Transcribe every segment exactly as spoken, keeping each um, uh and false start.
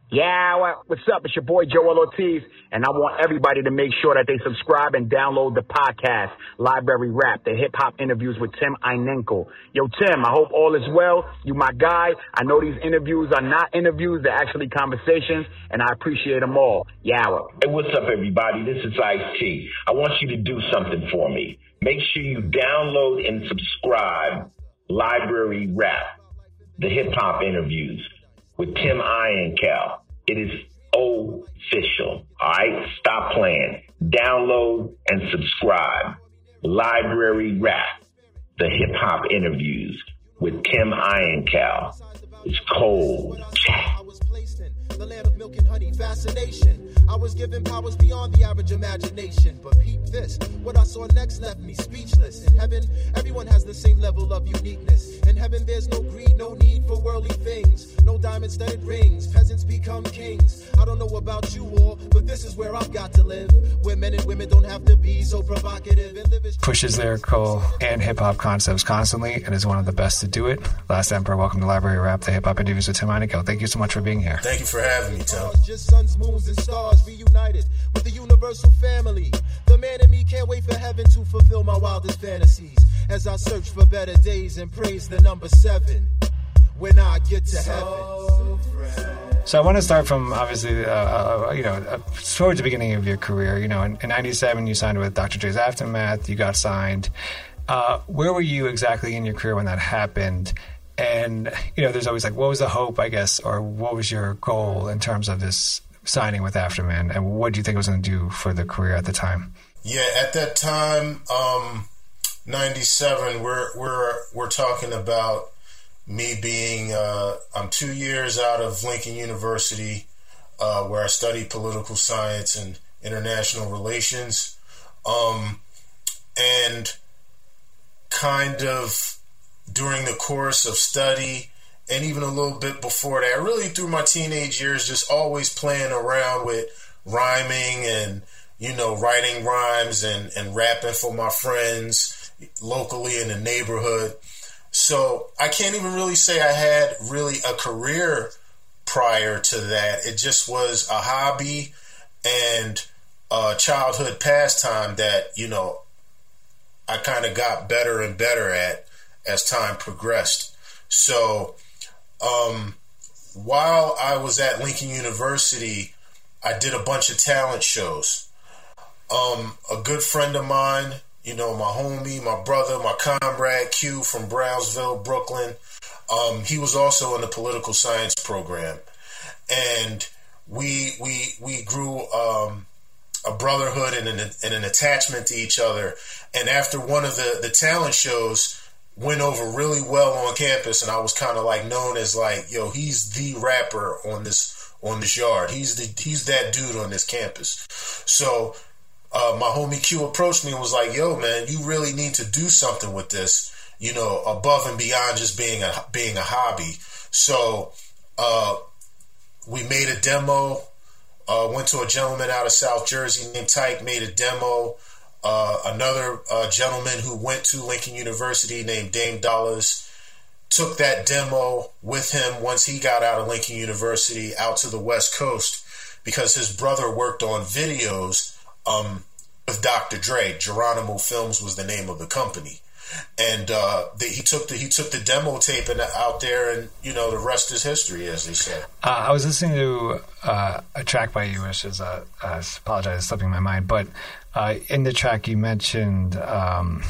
Yeah, well, what's up? It's your boy Joel Ortiz, and I want everybody to make sure that they subscribe and download the podcast, Library Rap, the hip-hop interviews with Tim Einenkel. Yo, Tim, I hope all is well. You my guy. I know these interviews are not interviews, they're actually conversations, and I appreciate them all. Yawa. Hey, what's up, everybody? This is Ice-T. I want you to do something for me. Make sure you download and subscribe Library Rap, the hip-hop interviews with Tim Einenkel. It is official. All right? Stop playing. Download and subscribe. Library Rap, the hip-hop interviews with Tim Einenkel. It's cold. The land of milk and honey fascination. I was given powers beyond the average imagination. But peep this, what I saw next left me speechless. In heaven, everyone has the same level of uniqueness. In heaven, there's no greed, no need for worldly things. No diamond-studded rings, peasants become kings. I don't know about you all, but this is where I've got to live. Where men and women don't have to be so provocative. And live as pushes lyrical and hip-hop concepts constantly and is one of the best to do it. Last Emperor, welcome to Library Rap, the hip-hop interviews with Tim Einenkel. Thank you so much for being here. Thank you for having me, Tim. Just suns, moons, and stars reunited with the universal family. The man in me can't wait for heaven to fulfill my wildest fantasies as I search for better days and praise the number seven when I get to heaven. So I want to start from, obviously, uh, uh, you know, uh, towards the beginning of your career. You know, in, in ninety-seven, you signed with Doctor Dre's Aftermath. You got signed. Uh, where were you exactly in your career when that happened? And, you know, there's always like, what was the hope, I guess, or what was your goal in terms of this signing with Aftermath? And what do you think it was going to do for the career at the time? Yeah, at that time, um, ninety-seven, we're, we're, we're talking about me being, uh, I'm two years out of Lincoln University, uh, where I studied political science and international relations. Um, and kind of during the course of study and even a little bit before that, really through my teenage years, just always playing around with rhyming and, you know, writing rhymes and, and rapping for my friends locally in the neighborhood. So I can't even really say I had really a career prior to that. It just was a hobby and a childhood pastime that, you know, I kind of got better and better at as time progressed. So um, while I was at Lincoln University, I did a bunch of talent shows. Um, a good friend of mine, you know, my homie, my brother, my comrade, Q from Brownsville, Brooklyn, um, he was also in the political science program. And we we we grew um, a brotherhood and an, and an attachment to each other. And after one of the, the talent shows went over really well on campus, and I was kind of like known as like, yo, he's the rapper on this on this yard. He's the he's that dude on this campus. So uh, my homie Q approached me and was like, yo, man, you really need to do something with this, you know, above and beyond just being a being a hobby. So uh, we made a demo. Uh, went to a gentleman out of South Jersey named Tyke, made a demo. Uh, another uh, gentleman who went to Lincoln University named Dame Dollars took that demo with him once he got out of Lincoln University out to the West Coast because his brother worked on videos um, with Doctor Dre. Geronimo Films was the name of the company. And uh, the, he took the he took the demo tape and out there, and you know the rest is history, as they say. Uh, I was listening to uh, a track by you, which is uh, I apologize, it's slipping my mind, but uh, in the track you mentioned um,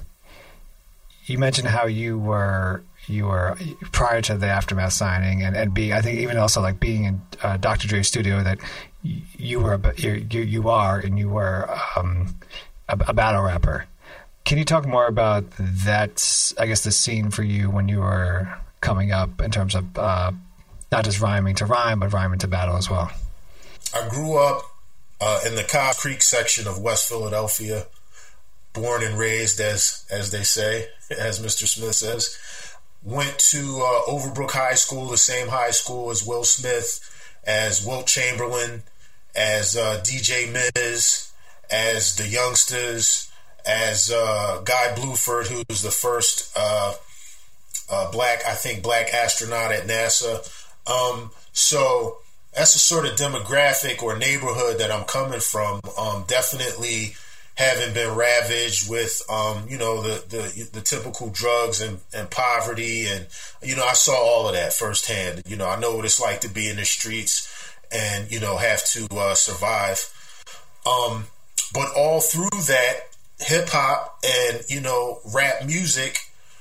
you mentioned how you were you were prior to the Aftermath signing and, and being, I think even also like being in uh, Doctor Dre's studio, that you were a, you you are and you were um, a, a battle rapper. Can you talk more about that, I guess, the scene for you when you were coming up in terms of uh, not just rhyming to rhyme, but rhyming to battle as well? I grew up uh, in the Cobb Creek section of West Philadelphia, born and raised, as as they say, as Mister Smith says. Went to uh, Overbrook High School, the same high school as Will Smith, as Wilt Chamberlain, as uh, D J Miz, as the Youngsters, as uh, Guy Bluford, who's the first uh, uh, black, I think, black astronaut at NASA. Um, so that's the sort of demographic or neighborhood that I'm coming from. Um, definitely having been ravaged with, um, you know, the, the the typical drugs and, and poverty. And, you know, I saw all of that firsthand. You know, I know what it's like to be in the streets and, you know, have to uh, survive. Um, but all through that, hip hop and, you know, rap music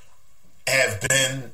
have been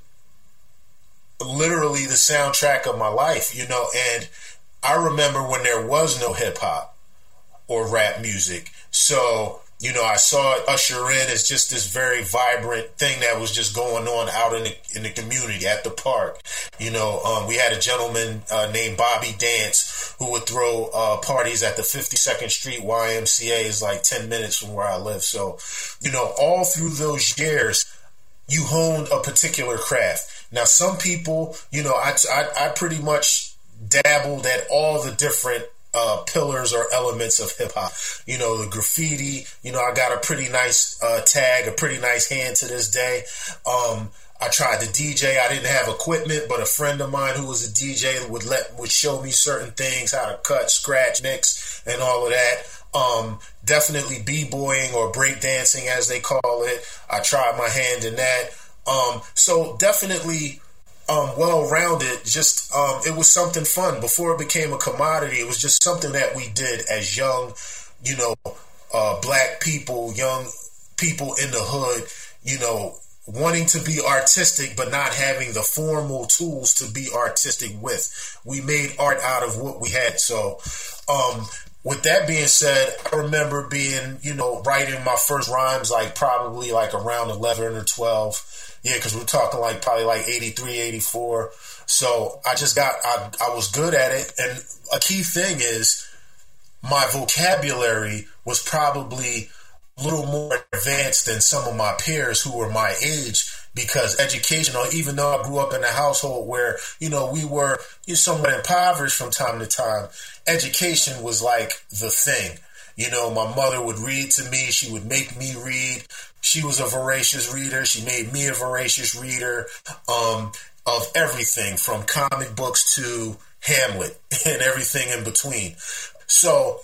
literally the soundtrack of my life, you know. And I remember when there was no hip hop or rap music. So, you know, I saw it usher in as just this very vibrant thing that was just going on out in the, in the community, at the park. You know, um, we had a gentleman uh, named Bobby Dance who would throw uh, parties at the fifty-second Street Y M C A, is like ten minutes from where I live. So, you know, all through those years, you honed a particular craft. Now, some people, you know, I, I, I pretty much dabbled at all the different Uh, pillars or elements of hip hop. You know, the graffiti, you know, I got a pretty nice uh, tag, a pretty nice hand to this day. Um, I tried to D J. I didn't have equipment, but a friend of mine who was a D J would let would show me certain things, how to cut, scratch, mix, and all of that. Um, definitely b-boying or breakdancing, as they call it. I tried my hand in that. Um, so definitely Um, well-rounded, just um, it was something fun. Before it became a commodity, it was just something that we did as young, you know, uh, black people, young people in the hood, you know, wanting to be artistic but not having the formal tools to be artistic with. We made art out of what we had. So um, with that being said, I remember being, you know, writing my first rhymes like probably like around eleven or twelve. Yeah, because we're talking like probably like eighty-three, eighty-four. So I just got, I, I was good at it. And a key thing is my vocabulary was probably a little more advanced than some of my peers who were my age, because educational, even though I grew up in a household where, you know, we were you know, somewhat impoverished from time to time, education was like the thing. You know, my mother would read to me. She would make me read. She was a voracious reader. She made me a voracious reader um, of everything from comic books to Hamlet and everything in between. So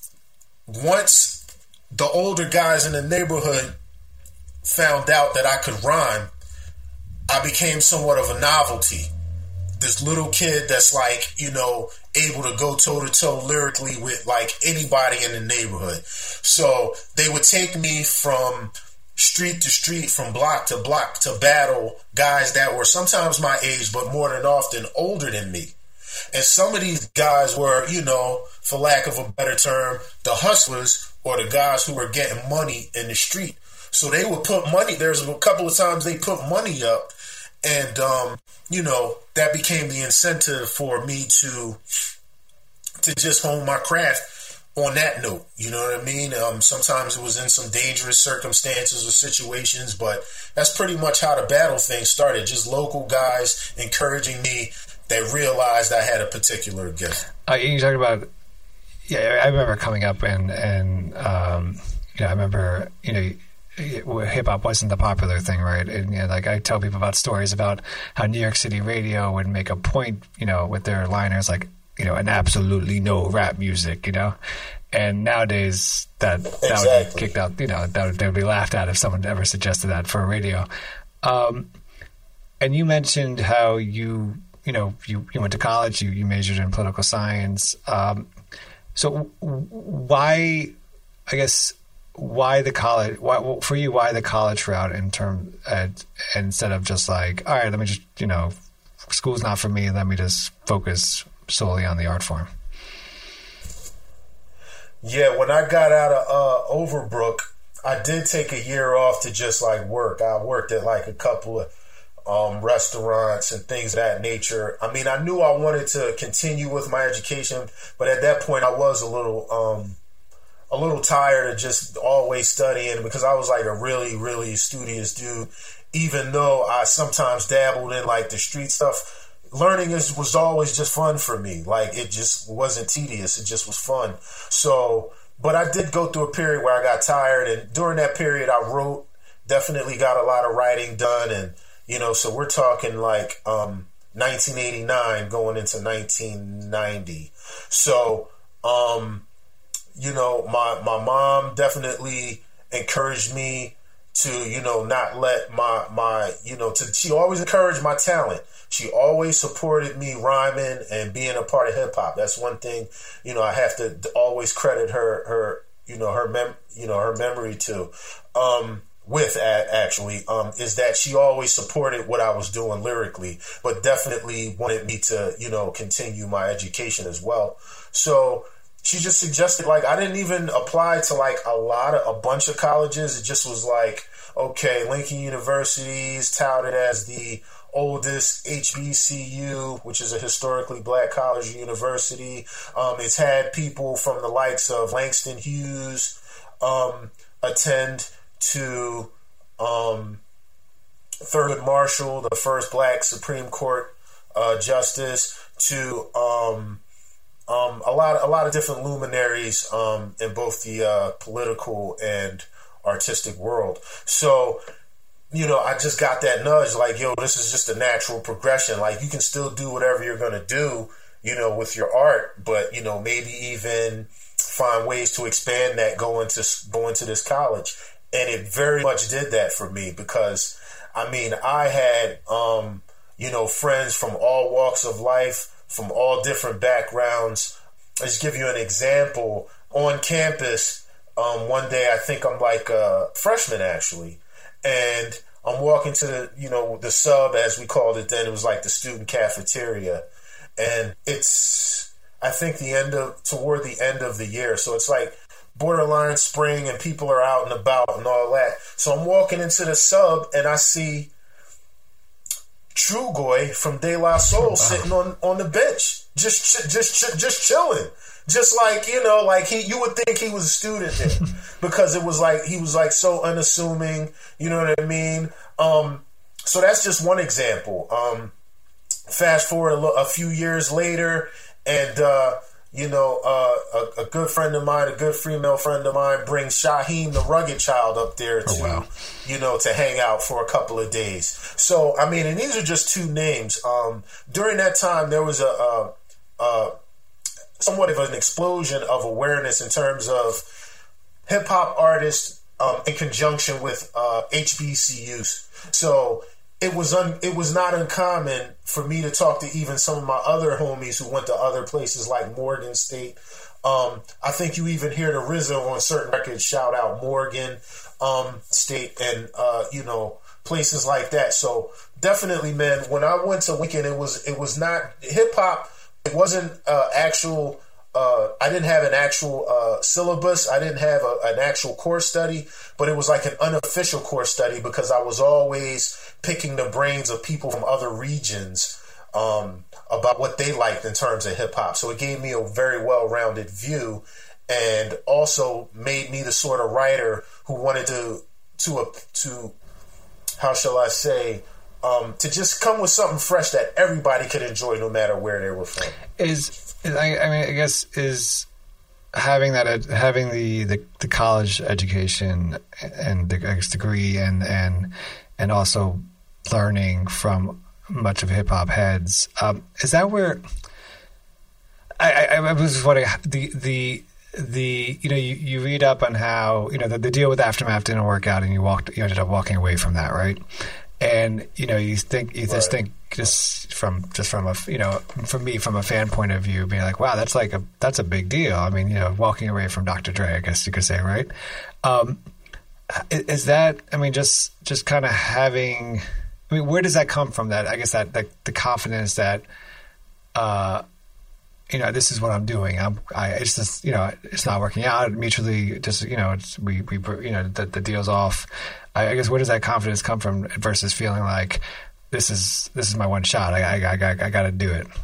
once the older guys in the neighborhood found out that I could rhyme, I became somewhat of a novelty. This little kid that's like, you know, able to go toe to toe lyrically with like anybody in the neighborhood. So they would take me from street to street, from block to block, to battle guys that were sometimes my age, but more than often older than me. And some of these guys were, you know, for lack of a better term, the hustlers, or the guys who were getting money in the street. So they would put money, there's a couple of times they put money up, and, um, you know, that became the incentive for me to to just hone my craft on that note. You know what I mean? Um, sometimes it was in some dangerous circumstances or situations, but that's pretty much how the battle thing started. Just local guys encouraging me that realized I had a particular gift. Uh, you talked about, yeah, I remember coming up and, and um, you know, I remember, you know, hip hop wasn't the popular thing, right? And you know, like I tell people about stories about how New York City radio would make a point, you know, with their liners, like, you know, and absolutely no rap music, you know. And nowadays that that exactly. would be kicked out, you know, that would, that would be laughed at if someone ever suggested that for radio. Um, and you mentioned how you, you know, you, you went to college, you, you majored in political science. Um, so why, I guess, why the college, why, for you, why the college route in term, uh, instead of just like, all right, let me just, you know, school's not for me, let me just focus solely on the art form? Yeah, when I got out of uh, Overbrook, I did take a year off to just like work. I worked at like a couple of um, restaurants and things of that nature. I mean, I knew I wanted to continue with my education, but at that point I was a little, um, a little tired of just always studying, because I was like a really, really studious dude. Even though I sometimes dabbled in like the street stuff, learning is, was always just fun for me. Like it just wasn't tedious. It just was fun. So, but I did go through a period where I got tired, and during that period I wrote, definitely got a lot of writing done. And, you know, so we're talking like, um, nineteen eighty-nine going into nineteen ninety. So, um, you know, my, my mom definitely encouraged me to, you know, not let my, my, you know, to, she always encouraged my talent. She always supported me rhyming and being a part of hip hop. That's one thing, you know, I have to always credit her, her, you know, her mem, you know, her memory to, um, with actually, um, is that she always supported what I was doing lyrically, but definitely wanted me to, you know, continue my education as well. So she just suggested, like, I didn't even apply to like a lot of, a bunch of colleges. It just was like, okay, Lincoln University is touted as the oldest H B C U, which is a historically black college or university. Um, it's had people from the likes of Langston Hughes um, attend to um, Thurgood Marshall, the first black Supreme Court uh, justice, to um, um, a lot, a lot of different luminaries um, in both the uh, political and artistic world. So, you know, I just got that nudge, like, yo, this is just a natural progression. Like, you can still do whatever you're going to do, you know, with your art, but, you know, maybe even find ways to expand that going to going to this college. And it very much did that for me because, I mean, I had, um, you know, friends from all walks of life, from all different backgrounds. I'll just give you an example. On campus, um, one day, I think I'm like a freshman, actually, and I'm walking to the, you know, the sub, as we called it then. It was like the student cafeteria. And it's, I think, the end of, toward the end of the year. So it's like borderline spring and people are out and about and all that. So I'm walking into the sub and I see Trugoy from De La Soul wow. sitting on, on the bench, just, just, just chilling. Just like, you know, like he, you would think he was a student there because it was like, he was like so unassuming, you know what I mean? Um, so that's just one example. Um, fast forward a, lo- a few years later and, uh, you know, uh, a, a good friend of mine, a good female friend of mine brings Shaheem the Rugged Child up there to, oh, wow. you know, to hang out for a couple of days. So, I mean, and these are just two names. Um, during that time, there was a, a, a somewhat of an explosion of awareness in terms of hip hop artists um, in conjunction with uh, H B C Us. So it was un- it was not uncommon for me to talk to even some of my other homies who went to other places like Morgan State. Um, I think you even hear the R Z A on certain records shout out Morgan um, State and uh, you know, places like that. So definitely, man, when I went to Lincoln, it was it was not hip hop. It wasn't uh, actual. Uh, I didn't have an actual uh, syllabus. I didn't have a, an actual course study, but it was like an unofficial course study because I was always picking the brains of people from other regions um, about what they liked in terms of hip hop. So it gave me a very well-rounded view, and also made me the sort of writer who wanted to to uh, to how shall I say. Um, to just come with something fresh that everybody could enjoy no matter where they were from. Is, is I, I mean, I guess is having that, having the, the, the college education and the I guess, degree and, and, and also learning from much of hip hop heads. Um, is that where I, I, I was wondering the, the, the, you know, you, you read up on how, you know, the, the deal with Aftermath didn't work out and you walked, you ended up walking away from that. Right. And, you know, you think, you just right. think just from, just from a, you know, for me, from a fan point of view, being like, wow, that's like a, that's a big deal. I mean, you know, walking away from Doctor Dre, I guess you could say, right? Um, is that, I mean, just, just kind of having, I mean, where does that come from? That, I guess that, that the confidence that, uh, you know, this is what I'm doing. I'm, I, it's just, you know, it's not working out mutually. Just, you know, it's, we, we, you know, the, the deal's off. I, I guess where does that confidence come from versus feeling like this is, this is my one shot. I, I, I, I got to do it.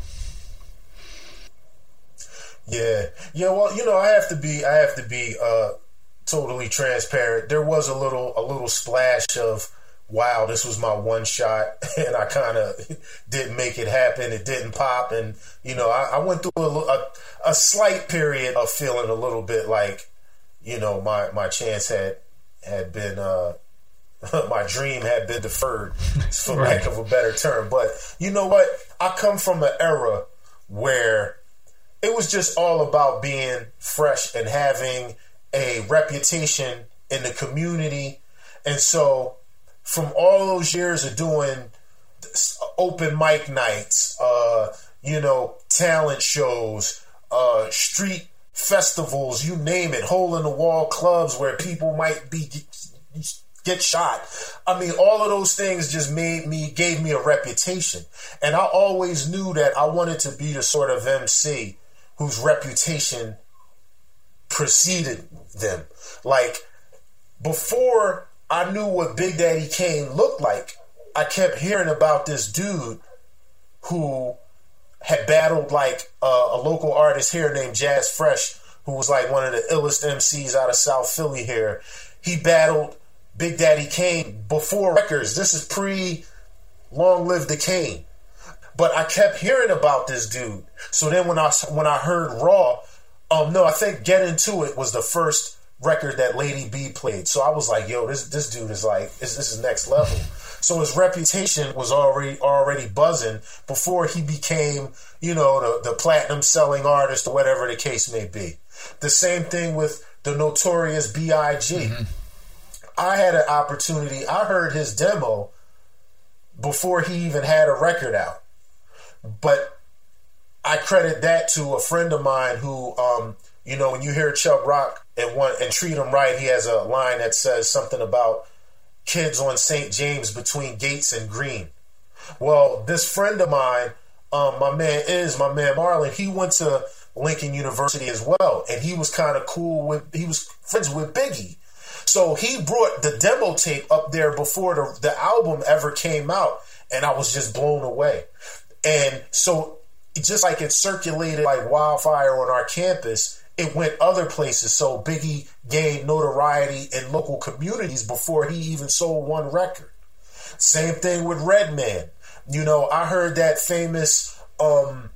Yeah. Yeah. Well, you know, I have to be, I have to be, uh, totally transparent. There was a little, a little splash of, wow, this was my one shot, and I kind of didn't make it happen. It didn't pop, and you know, I, I went through a, a, a slight period of feeling a little bit like, you know, my, my chance had had been uh, my dream had been deferred, for right. lack of a better term. But you know what? I come from an era where it was just all about being fresh and having a reputation in the community. And so from all those years of doing open mic nights, uh, you know, talent shows, uh, street festivals, you name it, hole in the wall clubs where people might be get shot. I mean, all of those things just made me, gave me a reputation. And I always knew that I wanted to be the sort of M C whose reputation preceded them. Like, before I knew what Big Daddy Kane looked like, I kept hearing about this dude who had battled like uh, a local artist here named Jazz Fresh, who was like one of the illest M Cs out of South Philly here. He battled Big Daddy Kane before records. This is pre Long Live the Kane. But I kept hearing about this dude. So then when I when I heard Raw, um, no, I think Get Into It was the first record that Lady B played. So I was like, yo, this this dude is like, this, this is next level. So his reputation was already already buzzing before he became, you know, the, the platinum selling artist or whatever the case may be. The same thing with the notorious B I G Mm-hmm. I had an opportunity. I heard his demo before he even had a record out. But I credit that to a friend of mine who, um, you know, when you hear Chubb Rock and, one, and Treat Him Right, he has a line that says something about kids on Saint James between Gates and Green. Well, this friend of mine, um, my man is, my man Marlon, he went to Lincoln University as well. And he was kind of cool with, he was friends with Biggie. So he brought the demo tape up there before the, the album ever came out, and I was just blown away. And so just like it circulated like wildfire on our campus, it went other places. So Biggie gained notoriety in local communities before he even sold one record. Same thing with Redman. You know, I heard that famous um,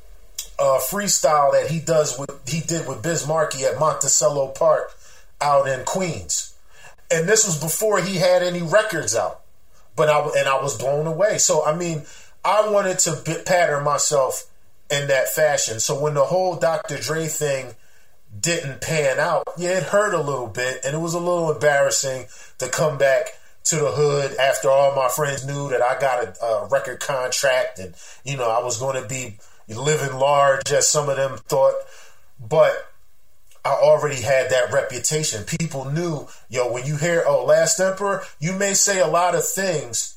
uh, freestyle that he does with he did with Biz Markie at Monticello Park out in Queens, and this was before he had any records out. But I and I was blown away. So I mean, I wanted to b- pattern myself in that fashion. So when the whole Doctor Dre thing didn't pan out, yeah, it hurt a little bit, and it was a little embarrassing to come back to the hood after all my friends knew that I got a, a record contract, and you know I was going to be living large, as some of them thought. But I already had that reputation. People knew, yo, when you hear, oh, Last Emperor, you may say a lot of things,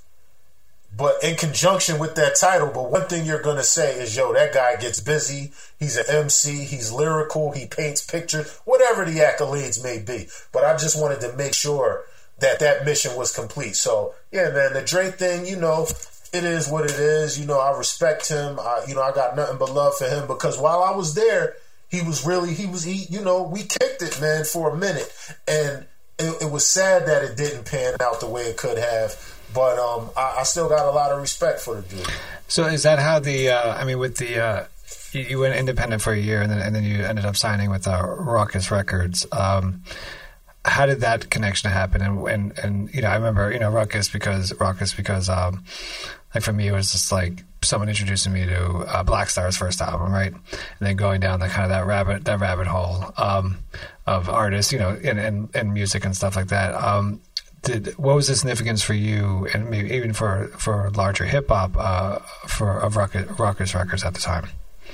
but in conjunction with that title, but one thing you're going to say is, yo, that guy gets busy. He's an M C. He's lyrical. He paints pictures, whatever the accolades may be. But I just wanted to make sure that that mission was complete. So, yeah, man, the Dre thing, you know, it is what it is. You know, I respect him. I, you know, I got nothing but love for him because while I was there, He was really, he was, he, you know, we kicked it, man, for a minute. And it, it was sad that it didn't pan out the way it could have. But um, I, I still got a lot of respect for the dude. So is that how the, uh, I mean, with the, uh, you, you went independent for a year and then and then you ended up signing with uh, Rawkus Records. Um, how did that connection happen? And, and, and, you know, I remember, you know, Rawkus because, Rawkus because, um, like for me, it was just like someone introducing me to uh, Black Star's first album, right? And then going down the kind of that rabbit that rabbit hole um, of artists, you know, and, and, and music and stuff like that. Um, did what was the significance for you, and maybe even for, for larger hip hop, uh, for of Rawkus, Rawkus Records at the time?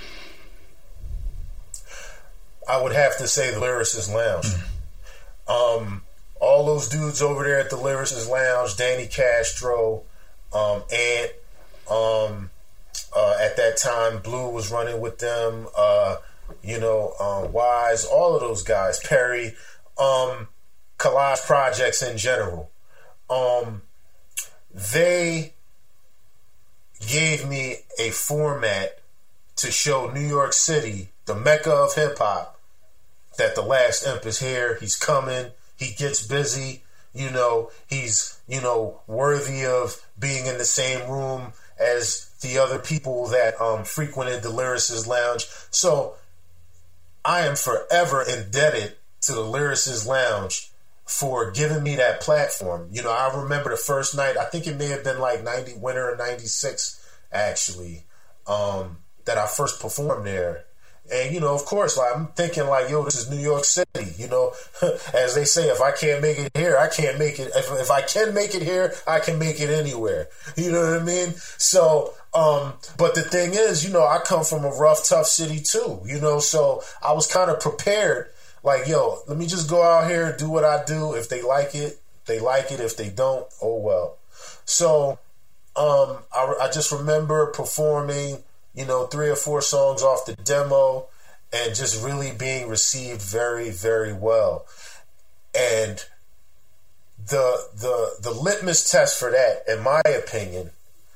I would have to say the Lyricist Lounge. Mm. Um, all those dudes over there at the Lyricist Lounge, Danny Castro. Um, Ant, um, uh, at that time, Blue was running with them, uh, you know, um, Wise, all of those guys, Perry, um, Collage Projects in general. Um, they gave me a format to show New York City, the mecca of hip hop, that the Last Imp is here. He's coming. He gets busy. You know, he's, you know, worthy of being in the same room as the other people that um, frequented the Lyricist Lounge. So I am forever indebted to the Lyricist Lounge for giving me that platform. You know, I remember the first night, I think it may have been like ninety, winter of ninety-six, actually, um, that I first performed there. And, you know, of course, like, I'm thinking like, yo, this is New York City, you know, as they say, if I can't make it here, I can't make it. If, if I can make it here, I can make it anywhere. You know what I mean? So, um, but the thing is, you know, I come from a rough, tough city too, you know, so I was kind of prepared, like, yo, let me just go out here, do what I do. If they like it, they like it. If they don't, oh well. So, um, I, I just remember performing, you know, three or four songs off the demo and just really being received very, very well. And the the the litmus test for that, in my opinion,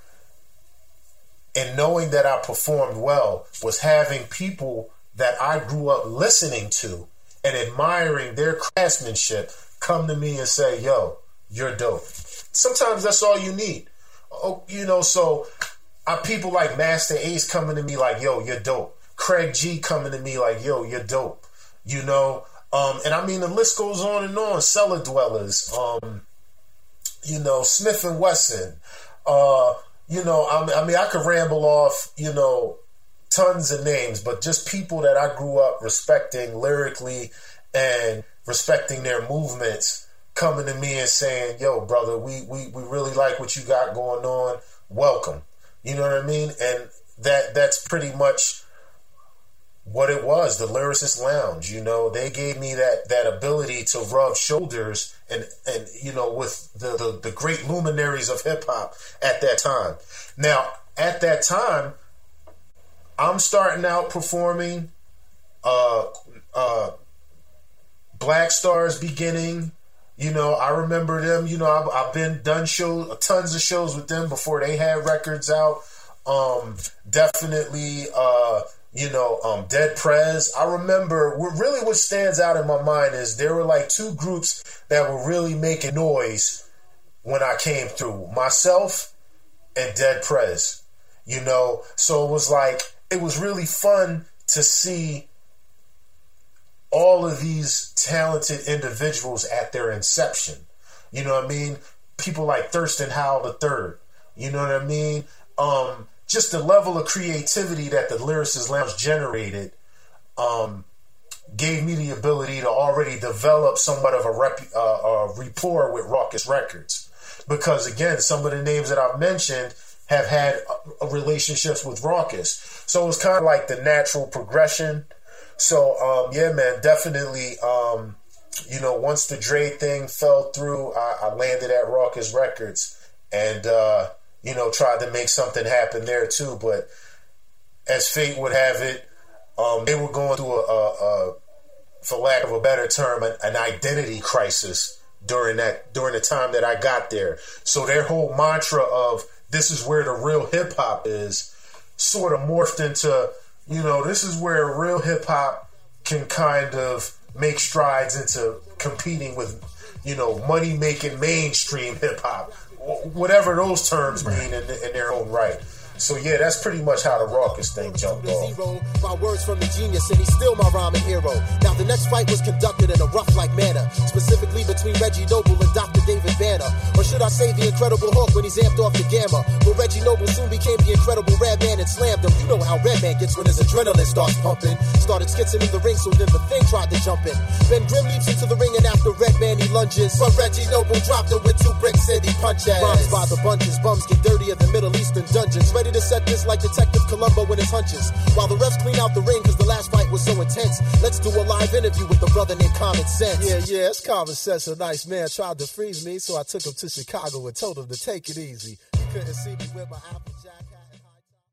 and knowing that I performed well, was having people that I grew up listening to and admiring their craftsmanship come to me and say, yo, you're dope. Sometimes that's all you need. Oh, you know, so I, people like Master Ace coming to me like, yo, you're dope. Craig G coming to me like, yo, you're dope. You know, um, and I mean, the list goes on and on. Cellar Dwellers, um, you know, Smith and Wesson. Uh, you know, I, I mean, I could ramble off, you know, tons of names, but just people that I grew up respecting lyrically and respecting their movements coming to me and saying, yo, brother, we, we, we really like what you got going on. Welcome. You know what I mean? And that that's pretty much what it was, the Lyricist Lounge. You know, they gave me that that ability to rub shoulders and, and you know, with the, the, the great luminaries of hip-hop at that time. Now, at that time, I'm starting out performing. Uh, uh, Black Star's beginning. You know, I remember them. You know, I've, I've been done shows, tons of shows with them before they had records out. Um, definitely, uh, you know, um, Dead Prez. I remember, what really what stands out in my mind is there were like two groups that were really making noise when I came through. Myself and Dead Prez. You know, so it was like, it was really fun to see all of these talented individuals at their inception. You know what I mean? People like Thurston Howell the third. You know what I mean? Um, just the level of creativity that the Lyricist Lounge generated um, gave me the ability to already develop somewhat of a, rep, uh, a rapport with Rawkus Records. Because, again, some of the names that I've mentioned have had uh, relationships with Rawkus. So it was kind of like the natural progression. So, um, yeah, man, definitely, um, you know, once the Dre thing fell through, I, I landed at Rawkus Records and, uh, you know, tried to make something happen there, too. But as fate would have it, um, they were going through, a, a, a, for lack of a better term, an, an identity crisis during that during the time that I got there. So their whole mantra of this is where the real hip-hop is sort of morphed into, you know, this is where real hip-hop can kind of make strides into competing with, you know, money-making mainstream hip-hop, whatever those terms mean in, in their own right. So, yeah, that's pretty much how the Rawkus thing jumped off. My words from the genius, and he's still my rhyming hero. Now, the next fight was conducted in a rough-like manner, specifically between Reggie Noble and Doctor David Banner. Or should I say the Incredible Hulk when he's amped off the gamma? But Reggie Noble soon became the Incredible Redman and slammed him. You know how Redman gets when his adrenaline starts pumping. Started skitzing in the ring, so then the thing tried to jump in. Then Grim leaps into the ring, and after Redman he lunges. But Reggie Noble dropped him with two bricks and he punches. Rhymes by the bunches, bums get dirtier than Middle Eastern dungeons. Ready to set this like Detective Columbo in his hunches. While the refs clean out the ring cause the last fight was so intense. Let's do a live interview with the brother named Common Sense. Yeah, yeah, it's Common Sense. A nice man tried to freeze me, so I took him to Chicago and told him to take it easy. He couldn't see me with my Applejack hat and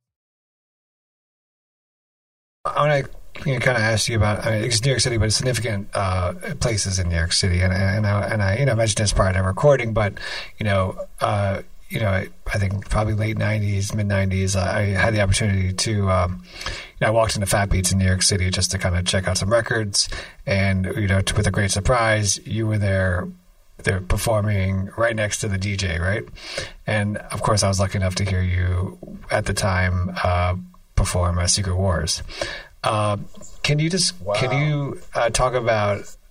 high top. I want to you know, kind of ask you about, I mean, it's New York City, but significant uh, places in New York City. And, and, I, and I, you know, mentioned this prior to recording, but, you know, uh, you know, I think probably late nineties, mid nineties, I had the opportunity to, um, you know, I walked into Fat Beats in New York City just to kind of check out some records. And, you know, to, with a great surprise, you were there, they're performing right next to the D J, right? And, of course, I was lucky enough to hear you at the time uh, perform uh, Secret Wars. Uh, can you just, wow. can you uh, talk about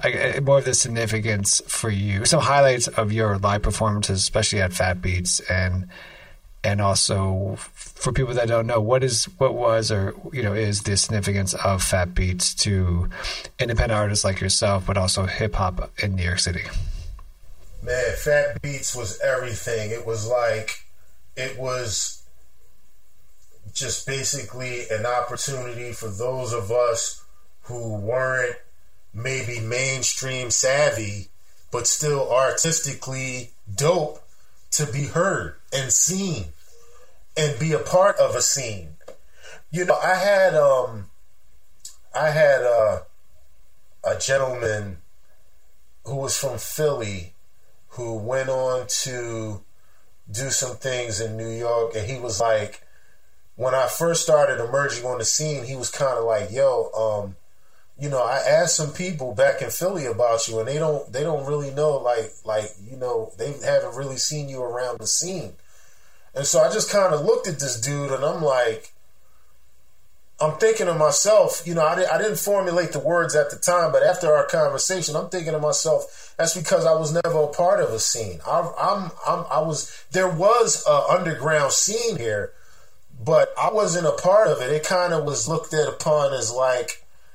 I, more of the significance for you, some highlights of your live performances, especially at Fat Beats, and and also for people that don't know, what is what was or you know is the significance of Fat Beats to independent artists like yourself, but also hip hop in New York City. Man, Fat Beats was everything. It was like it was just basically an opportunity for those of us who weren't maybe mainstream savvy, but still artistically dope, to be heard and seen and be a part of a scene. You know, I had um I had a a gentleman who was from Philly who went on to do some things in New York, and he was like, when I first started emerging on the scene, he was kind of like, yo, um you know, I asked some people back in Philly about you, and they don't they don't really know, like, like you know, they haven't really seen you around the scene. And so I just kind of looked at this dude, and I'm like, I'm thinking to myself, you know, I, I didn't formulate the words at the time, but after our conversation, I'm thinking to myself, that's because I was never a part of a scene. I, I'm, I'm, I was, there was an underground scene here, but I wasn't a part of it. It kind of was looked at upon as like,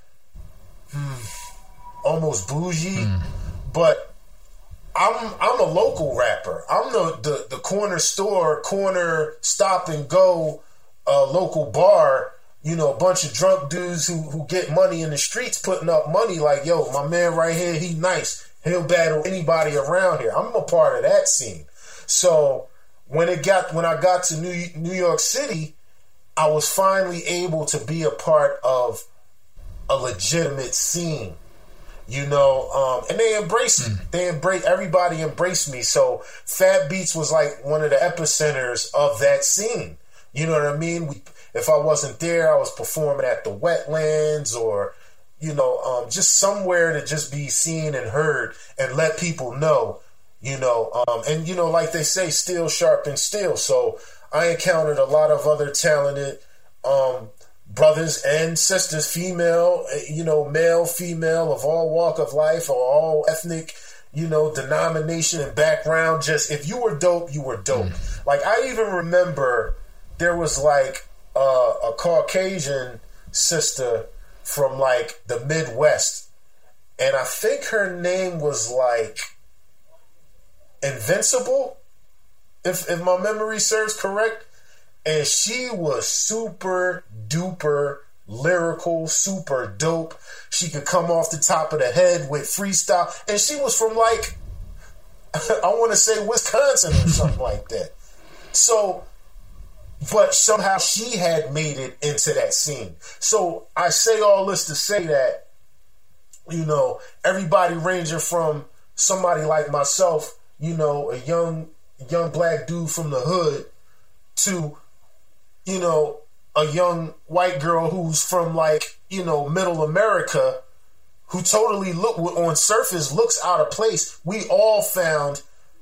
almost bougie, mm. but I'm I'm a local rapper. I'm the, the, the corner store, corner stop and go, uh, local bar. You know, a bunch of drunk dudes who who get money in the streets, putting up money. Like, yo, my man right here, he nice. He'll battle anybody around here. I'm a part of that scene. So when it got when I got to New New York City, I was finally able to be a part of a legitimate scene, you know, um, and they embraced me. They embrace everybody embraced me. So Fat Beats was like one of the epicenters of that scene. You know what I mean? We, if I wasn't there, I was performing at the Wetlands, or, you know, um, just somewhere to just be seen and heard and let people know, you know, um, and, you know, like they say, steel sharpens steel. So I encountered a lot of other talented, um, brothers and sisters, female, you know, male, female, of all walk of life, or all ethnic, you know, denomination and background. Just, if you were dope, you were dope. Mm. Like, I even remember there was like uh, a Caucasian sister from like the Midwest, and I think her name was like Invincible, if if my memory serves correct. And she was super duper lyrical, super dope. She could come off the top of the head with freestyle. And she was from like, I want to say Wisconsin or something like that. So, but somehow she had made it into that scene. So I say all this to say that, you know, everybody ranging from somebody like myself, you know, a young, young black dude from the hood, to, you know, a young white girl who's from like, you know, middle America, who totally look on surface looks out of place. We all found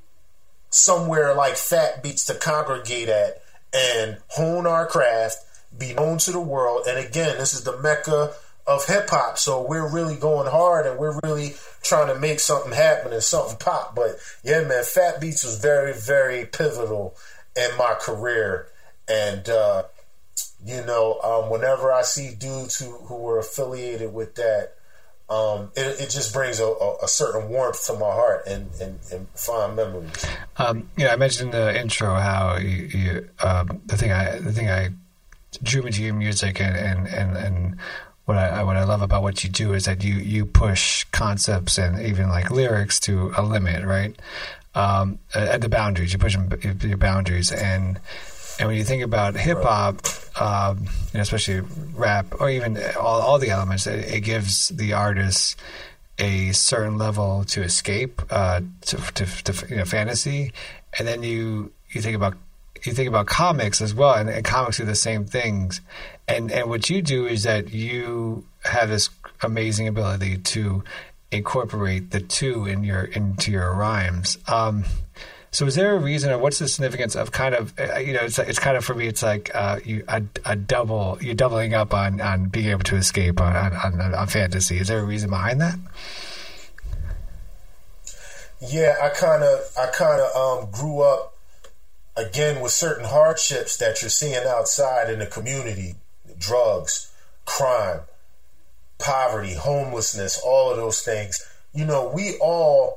somewhere like Fat Beats to congregate at and hone our craft, be known to the world. And again, this is the Mecca of hip hop. So we're really going hard, and we're really trying to make something happen and something pop. But yeah, man, Fat Beats was very, very pivotal in my career. And, uh, you know, um, whenever I see dudes who, who were affiliated with that, um, it, it just brings a, a, a certain warmth to my heart and, and, and fond memories. Um, yeah, I mentioned in the intro how you, you um, the thing I the thing I drew me to your music, and, and, and, and what I what I love about what you do is that you you push concepts and even like lyrics to a limit, right? Um, at the boundaries, you push them, your boundaries. And And when you think about hip hop, um, you know, especially rap, or even all, all the elements, it, it gives the artist a certain level to escape uh, to, to, to you know, fantasy. And then you you think about you think about comics as well, and, and comics do the same things. And and what you do is that you have this amazing ability to incorporate the two in your into your rhymes. Um, So is there a reason, or what's the significance of kind of, you know, it's it's kind of, for me, it's like uh, you a, a double, you're doubling up on, on being able to escape on, on, on fantasy. Is there a reason behind that? Yeah, I kind of, I kind of um, grew up again with certain hardships that you're seeing outside in the community: drugs, crime, poverty, homelessness, all of those things. You know, we all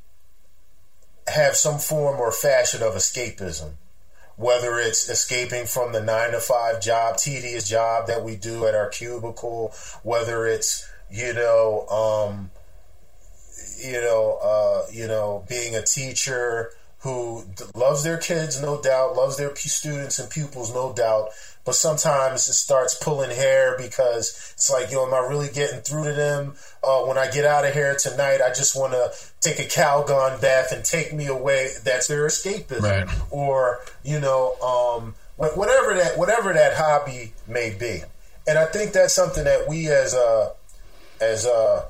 have some form or fashion of escapism, whether it's escaping from the nine to five job, tedious job that we do at our cubicle, whether it's, you know, um, you know, uh, you know, being a teacher who loves their kids, no doubt, loves their students and pupils, no doubt, but sometimes it starts pulling hair because it's like, yo, am I really getting through to them? Uh, when I get out of here tonight, I just want to take a Calgon bath and take me away. That's their escapism. Right. Or, you know, um, whatever that whatever that hobby may be. And I think that's something that we as a, as a,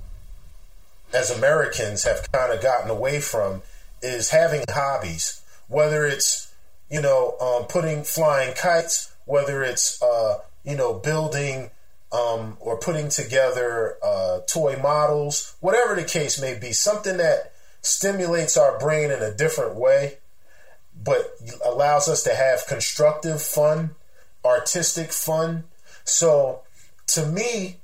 as Americans have kind of gotten away from, is having hobbies, whether it's, you know, um, putting flying kites, whether it's, uh, you know, building um, or putting together uh, toy models, whatever the case may be, something that stimulates our brain in a different way, but allows us to have constructive fun, artistic fun. So to me,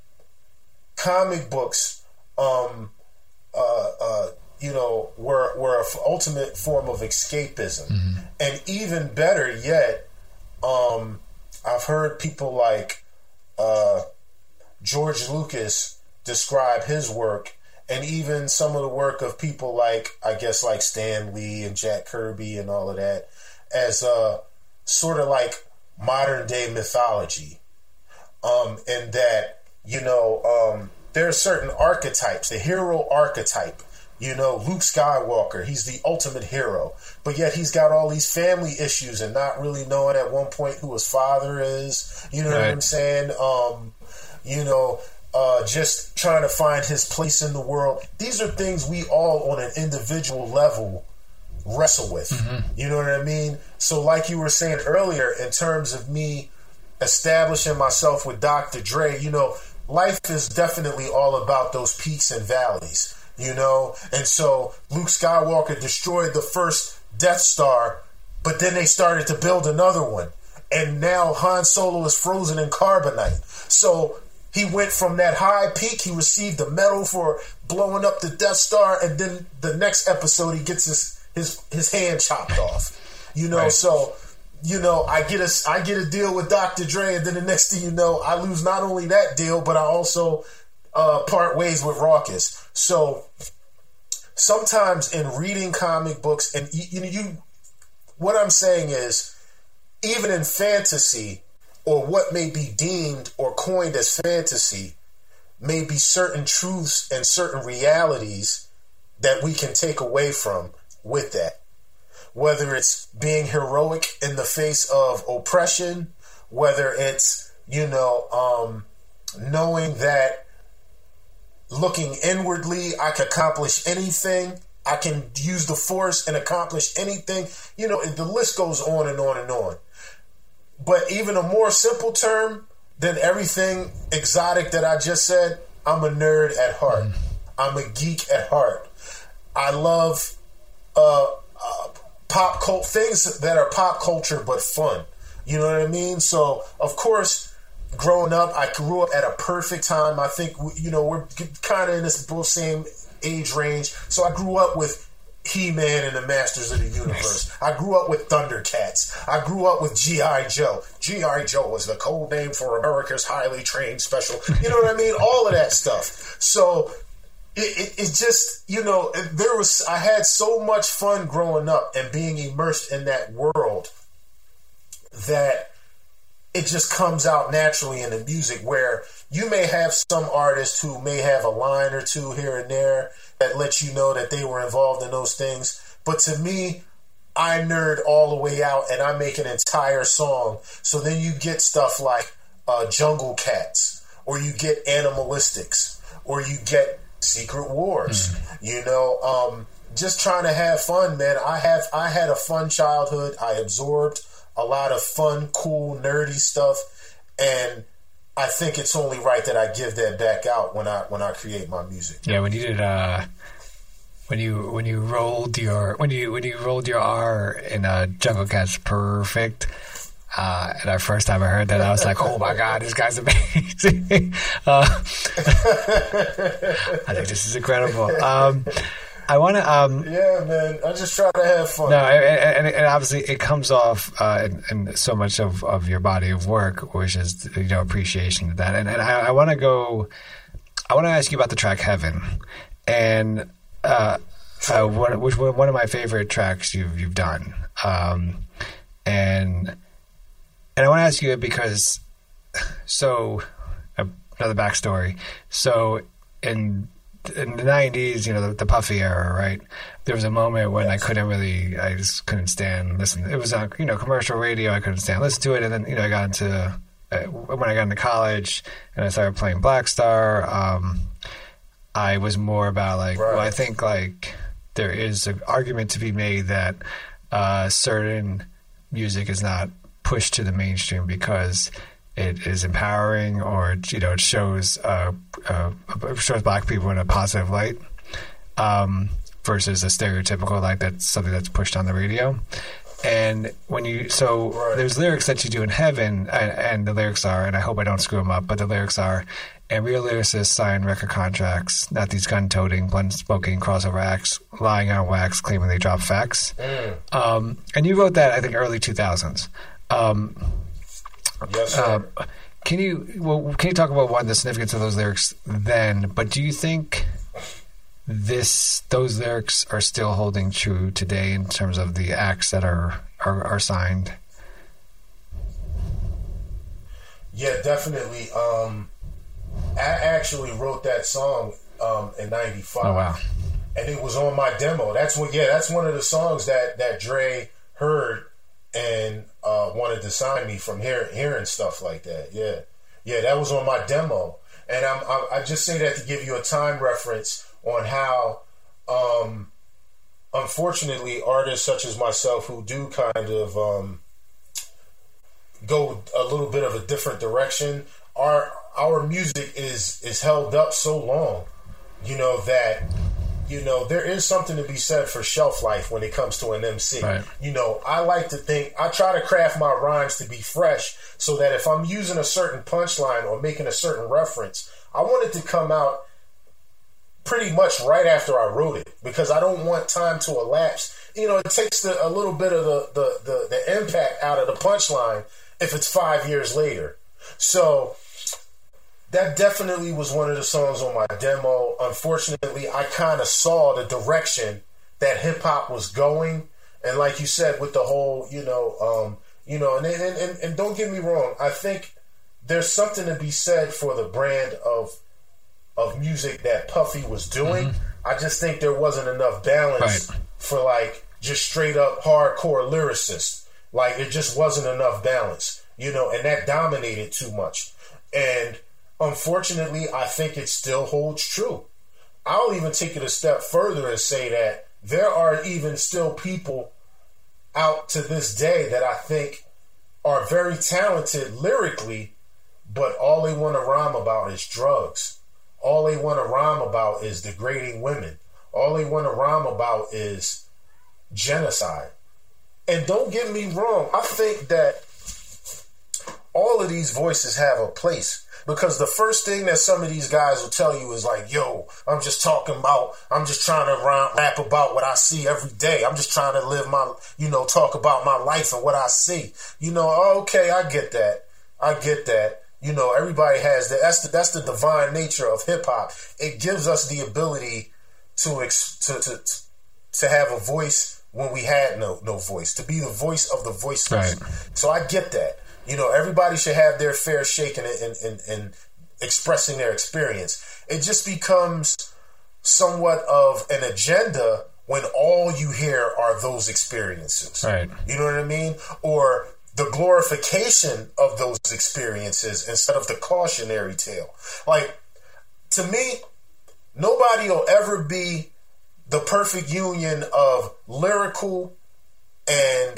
comic books, um, uh, uh, you know, were were an ultimate form of escapism. Mm-hmm. And even better yet, um, I've heard people like uh, George Lucas describe his work, and even some of the work of people like, I guess, like Stan Lee and Jack Kirby and all of that, as uh, sort of like modern day mythology. Um, and that, you know, um, there are certain archetypes, the hero archetype. You know, Luke Skywalker, he's the ultimate hero, but yet he's got all these family issues and not really knowing at one point who his father is. You know right. what I'm saying? Um, you know, uh, just trying to find his place in the world. These are things we all on an individual level wrestle with. Mm-hmm. You know what I mean? So like you were saying earlier, in terms of me establishing myself with Doctor Dre, you know, life is definitely all about those peaks and valleys. You know, and so Luke Skywalker destroyed the first Death Star, but then they started to build another one. And now Han Solo is frozen in carbonite. So he went from that high peak, he received the medal for blowing up the Death Star, and then the next episode he gets his his, his hand chopped off. You know, right. So, you know, I get a, I get a deal with Doctor Dre, and then the next thing you know, I lose not only that deal, but I also uh, part ways with Rawkus. So sometimes in reading comic books, and you, you know, you, what I'm saying is, even in fantasy, or what may be deemed or coined as fantasy, may be certain truths and certain realities that we can take away from with that. Whether it's being heroic in the face of oppression, whether it's, you know, um, knowing that looking inwardly, I can accomplish anything. I can use the force and accomplish anything. You know, the list goes on and on and on. But even a more simple term than everything exotic that I just said, I'm a nerd at heart. Mm. I'm a geek at heart. I love uh, uh, pop cult things that are pop culture but fun. You know what I mean? So, of course, growing up, I grew up at a perfect time. I think, you know, we're kind of in this same age range. So I grew up with He-Man and the Masters of the Universe. I grew up with Thundercats. I grew up with G I. Joe. G I. Joe was the code name for America's highly trained special. You know what I mean? All of that stuff. So it, it, it just, you know, there was, I had so much fun growing up and being immersed in that world that it just comes out naturally in the music, where you may have some artists who may have a line or two here and there that lets you know that they were involved in those things. But to me, I nerd all the way out and I make an entire song. So then you get stuff like uh, Jungle Cats, or you get Animalistics, or you get Secret Wars. Mm-hmm. You know, um, just trying to have fun, man. I have I had a fun childhood. I absorbed a lot of fun, cool, nerdy stuff, and I think it's only right that I give that back out when I when I create my music. Yeah, when you did uh, when you when you rolled your when you when you rolled your R in uh, Jungle Cat's Perfect. Uh, and the first time I heard that, I was like, "Oh my God, this guy's amazing!" uh, I think this is incredible. Um, I want to. Um, yeah, man. I just try to have fun. No, and, and, and obviously it comes off uh, in, in so much of, of your body of work, which is, you know, appreciation of that. And, and I, I want to go. I want to ask you about the track "Heaven," and uh, uh, what, which one of my favorite tracks you've you've done. Um, and and I want to ask you it because so uh, another backstory. So in in the nineties, you know, the, the Puffy era, right? There was a moment when yes. I couldn't really, I just couldn't stand listen. It was on, you know, commercial radio. I couldn't stand listen to it. And then, you know, I got into, uh, when I got into college and I started playing Black Star, um, I was more about like, right. well, I think like there is an argument to be made that uh, certain music is not pushed to the mainstream because it is empowering, or, you know, it shows uh, uh, shows black people in a positive light, um, versus a stereotypical, like that's something that's pushed on the radio. And when you so right. there's lyrics that you do in Heaven, and, and the lyrics are, and I hope I don't screw them up, but the lyrics are, and real lyricists sign record contracts, not these gun-toting, blunt-spoken crossover acts, lying on wax, claiming they drop facts. Mm. Um, and you wrote that, I think, early two thousands. Um, Yes, sir. Uh, can you well can you talk about one the significance of those lyrics then? But do you think this those lyrics are still holding true today in terms of the acts that are are, are signed? Yeah, definitely. Um, I actually wrote that song um, in ninety-five. Oh wow! And it was on my demo. That's what. Yeah, that's one of the songs that that Dre heard and uh, wanted to sign me from hear, hearing stuff like that. Yeah. Yeah, that was on my demo. And I'm, I, I just say that to give you a time reference on how, um, unfortunately, artists such as myself who do kind of um, go a little bit of a different direction, our our music is, is held up so long, you know, that... You know, there is something to be said for shelf life when it comes to an M C. Right. You know, I like to think, I try to craft my rhymes to be fresh so that if I'm using a certain punchline or making a certain reference, I want it to come out pretty much right after I wrote it, because I don't want time to elapse. You know, it takes the, a little bit of the, the, the, the impact out of the punchline if it's five years later. So... that definitely was one of the songs on my demo. Unfortunately, I kind of saw the direction that hip hop was going, and like you said, with the whole, you know, um, you know, and, and and and don't get me wrong, I think there's something to be said for the brand of of music that Puffy was doing. Mm-hmm. I just think there wasn't enough balance right. for like just straight up hardcore lyricists. Like it just wasn't enough balance, you know, and that dominated too much. And unfortunately, I think it still holds true. I'll even take it a step further and say that there are even still people out to this day that I think are very talented lyrically, but all they want to rhyme about is drugs. All they want to rhyme about is degrading women. All they want to rhyme about is genocide. And don't get me wrong, I think that all of these voices have a place. Because the first thing that some of these guys will tell you is like, yo, I'm just talking about, I'm just trying to rap about what I see every day. I'm just trying to live my, you know, talk about my life and what I see. You know, okay, I get that. I get that. You know, everybody has that. That's the, that's the divine nature of hip hop. It gives us the ability to, ex, to, to, to have a voice when we had no, no voice, to be the voice of the voiceless. Right. So I get that. You know, everybody should have their fair shake in, in, in, in expressing their experience. It just becomes somewhat of an agenda when all you hear are those experiences. Right. You know what I mean? Or the glorification of those experiences instead of the cautionary tale. Like, to me, nobody will ever be the perfect union of lyrical and,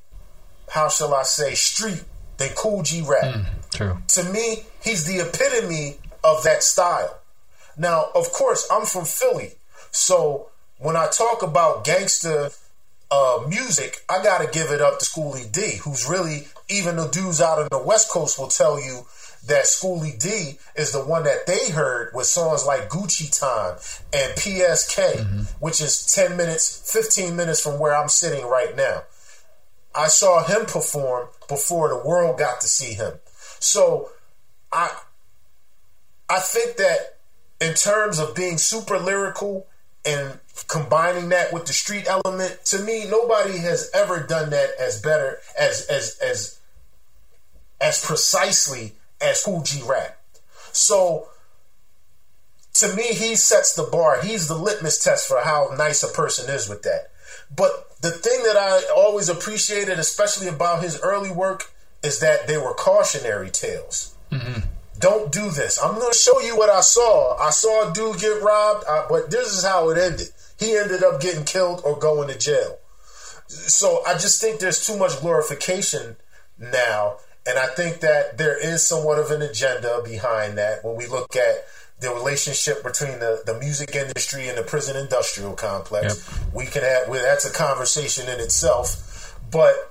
how shall I say, street than Kool G Rap. Mm, true. To me, he's the epitome of that style. Now, of course, I'm from Philly, so when I talk about gangster uh, music, I got to give it up to Schoolie D, who's really, even the dudes out on the West Coast will tell you that Schoolie D is the one that they heard with songs like Gucci Time and P S K, mm-hmm. which is ten minutes, fifteen minutes from where I'm sitting right now. I saw him perform before the world got to see him. So I I think that in terms of being super lyrical and combining that with the street element, to me, nobody has ever done that as better, as as as as precisely as Kool G Rap. So to me, he sets the bar. He's the litmus test for how nice a person is with that. But the thing that I always appreciated, especially about his early work, is that they were cautionary tales. Mm-hmm. Don't do this. I'm going to show you what I saw. I saw a dude get robbed, uh, but this is how it ended. He ended up getting killed or going to jail. So I just think there's too much glorification now. And I think that there is somewhat of an agenda behind that when we look at the relationship between the, the music industry and the prison industrial complex. Yep. We can have, well, that's a conversation in itself. But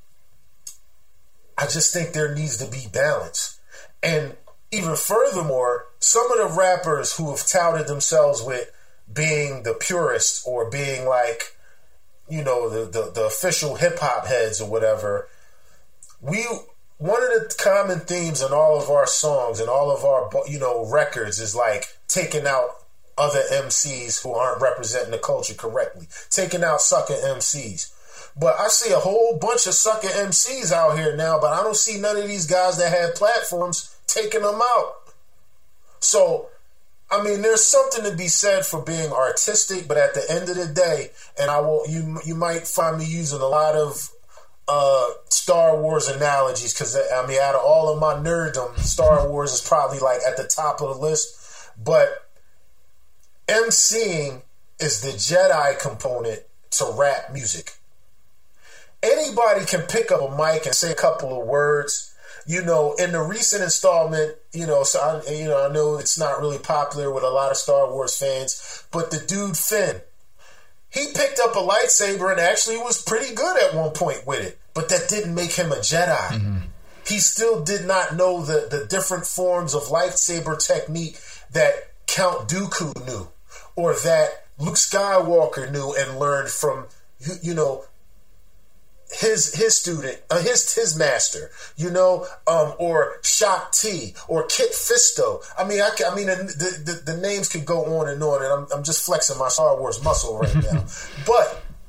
I just think there needs to be balance. And even furthermore, some of the rappers who have touted themselves with being the purists or being like, you know, the, the, the official hip hop heads or whatever, we... One of the common themes in all of our songs and all of our, you know, records is like taking out other M Cs who aren't representing the culture correctly, taking out sucker M Cs. But I see a whole bunch of sucker M Cs out here now, but I don't see none of these guys that have platforms taking them out. So, I mean, there's something to be said for being artistic, but at the end of the day, and I will, you, you might find me using a lot of Uh, Star Wars analogies, because I mean, out of all of my nerddom, Star Wars is probably like at the top of the list. But emceeing is the Jedi component to rap music. Anybody can pick up a mic and say a couple of words. You know, in the recent installment, you know, so I, you know, I know it's not really popular with a lot of Star Wars fans, but the dude Finn, he picked up a lightsaber and actually was pretty good at one point with it, but that didn't make him a Jedi. Mm-hmm. He still did not know the, the different forms of lightsaber technique that Count Dooku knew, or that Luke Skywalker knew and learned from, you know, his his student, uh, his his master, you know, um, or Shak T, or Kit Fisto. I mean, I, I mean, the, the the names could go on and on, and I'm I'm just flexing my Star Wars muscle right now. But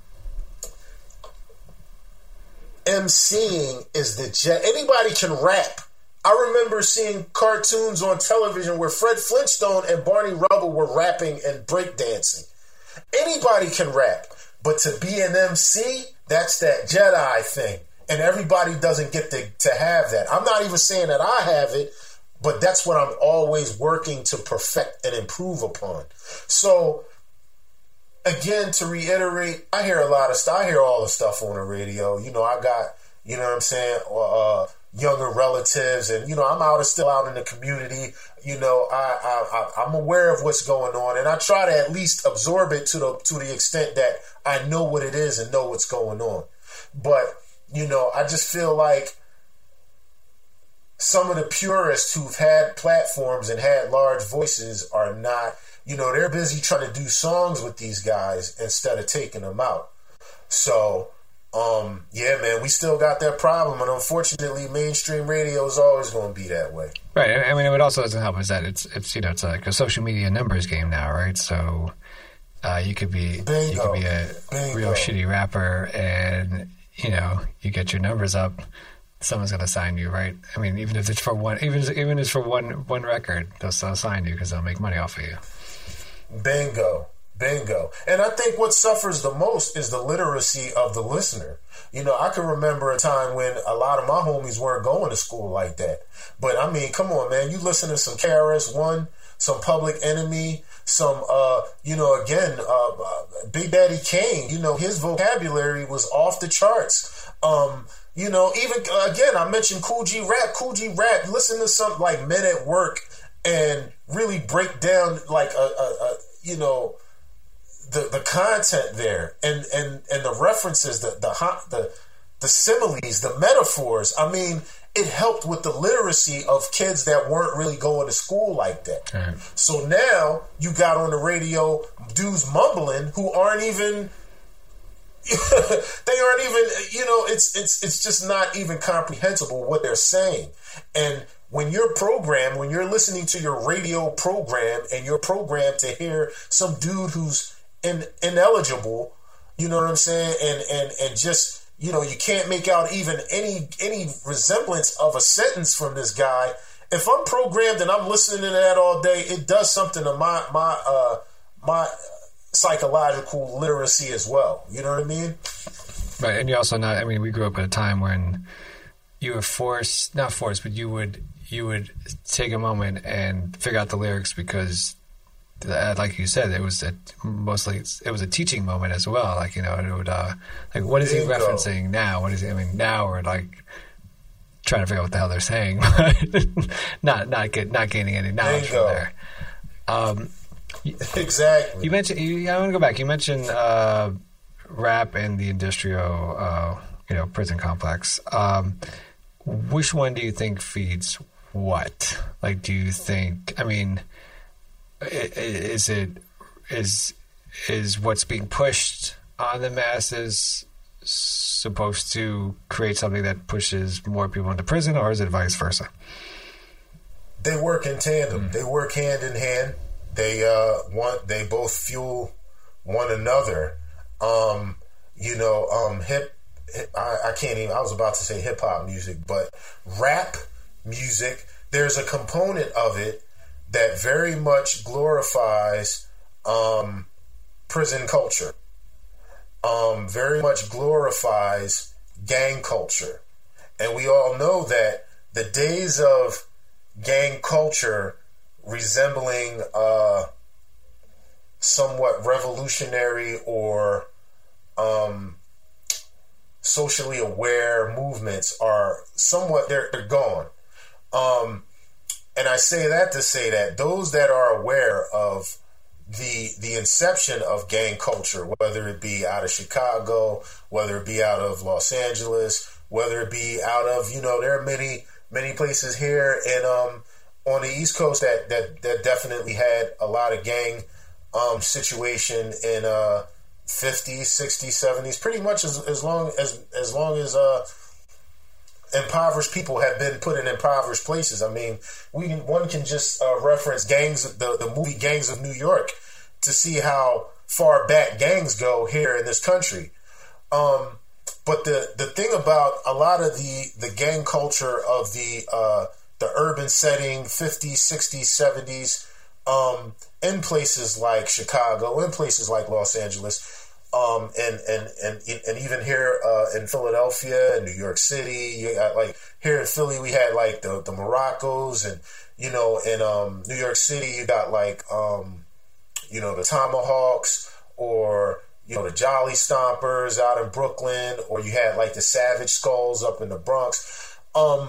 emceeing is the jet. Anybody can rap. I remember seeing cartoons on television where Fred Flintstone and Barney Rubble were rapping and breakdancing. Anybody can rap, but to be an M C, that's that Jedi thing. And everybody doesn't get to, to have that. I'm not even saying that I have it, but that's what I'm always working to perfect and improve upon. So, again, to reiterate, I hear a lot of stuff. I hear all the stuff on the radio. You know, I got, you know what I'm saying, uh, younger relatives, and, you know, I'm out still out in the community. You know, I, I, I'm aware of what's going on, and I try to at least absorb it to the to the extent that I know what it is and know what's going on. But, you know, I just feel like some of the purists who've had platforms and had large voices are not, you know, they're busy trying to do songs with these guys instead of taking them out. So, um, yeah, man, we still got that problem, and unfortunately, mainstream radio is always going to be that way. Right. I mean, what also doesn't help is that it's it's you know it's like a social media numbers game now, right? So uh, you could be Bingo. you could be a Bingo. real shitty rapper, and you know you get your numbers up, someone's going to sign you, right? I mean, even if it's for one, even even if it's for one one record, they'll still sign you because they'll make money off of you. Bingo. Bingo. And I think what suffers the most is the literacy of the listener. You know, I can remember a time when a lot of my homies weren't going to school like that. But I mean, come on, man. You listen to some K R S One, some Public Enemy, some, uh, you know, again, uh, uh, Big Daddy Kane, you know, his vocabulary was off the charts. Um, you know, even, uh, again, I mentioned Kool G Rap. Kool G Rap, listen to something like Men at Work and really break down like a, a, a you know, the the content there and and and the references, the the the the similes, the metaphors. I mean, it helped with the literacy of kids that weren't really going to school like that. Right. So now you got on the radio dudes mumbling who aren't even they aren't even, you know, it's it's it's just not even comprehensible what they're saying. And when you're programmed, when you're listening to your radio program and you're programmed to hear some dude who's in, ineligible, you know what I'm saying, and and and just, you know, you can't make out even any any resemblance of a sentence from this guy. If I'm programmed and I'm listening to that all day, it does something to my my uh, my psychological literacy as well. You know what I mean? Right, and you also not. I mean, we grew up at a time when you were forced, not forced, but you would you would take a moment and figure out the lyrics because, like you said, it was a, mostly it was a teaching moment as well. Like, you know, it would uh, like what is he referencing go. now? What is he? I mean, now we're like trying to figure out what the hell they're saying, not not get not gaining any knowledge there from there. Um, exactly. You mentioned. You, I want to go back. You mentioned uh, rap and the industrial, uh, you know, prison complex. Um, which one do you think feeds what? Like, do you think? I mean. Is it is is what's being pushed on the masses supposed to create something that pushes more people into prison, or is it vice versa? They work in tandem. Mm. They work hand in hand. They uh, want they both fuel one another. Um, you know, um, hip. hip I, I can't even. I was about to say hip hop music, but rap music. There's a component of it that very much glorifies um, prison culture, um, very much glorifies gang culture. And we all know that the days of gang culture resembling uh, somewhat revolutionary or um, socially aware movements are somewhat, they're, they're gone. Um, And I say that to say that those that are aware of the the inception of gang culture, whether it be out of Chicago, whether it be out of Los Angeles, whether it be out of, you know, there are many, many places here and um, on the East Coast that, that, that definitely had a lot of gang um, situation in uh, fifties, sixties, seventies, pretty much as, as long as as long as uh, impoverished people have been put in impoverished places. I mean, we can, one can just uh, reference gangs, the, the movie Gangs of New York, to see how far back gangs go here in this country. Um, but the, the thing about a lot of the, the gang culture of the uh, the urban setting, fifties, sixties, seventies, um, in places like Chicago, in places like Los Angeles, Um, and, and, and, and even here, uh, in Philadelphia and New York City, you got, like, here in Philly, we had like the, the Moroccos, and, you know, in, um, New York City, you got like, um, you know, the Tomahawks, or, you know, the Jolly Stompers out in Brooklyn, or you had like the Savage Skulls up in the Bronx. Um,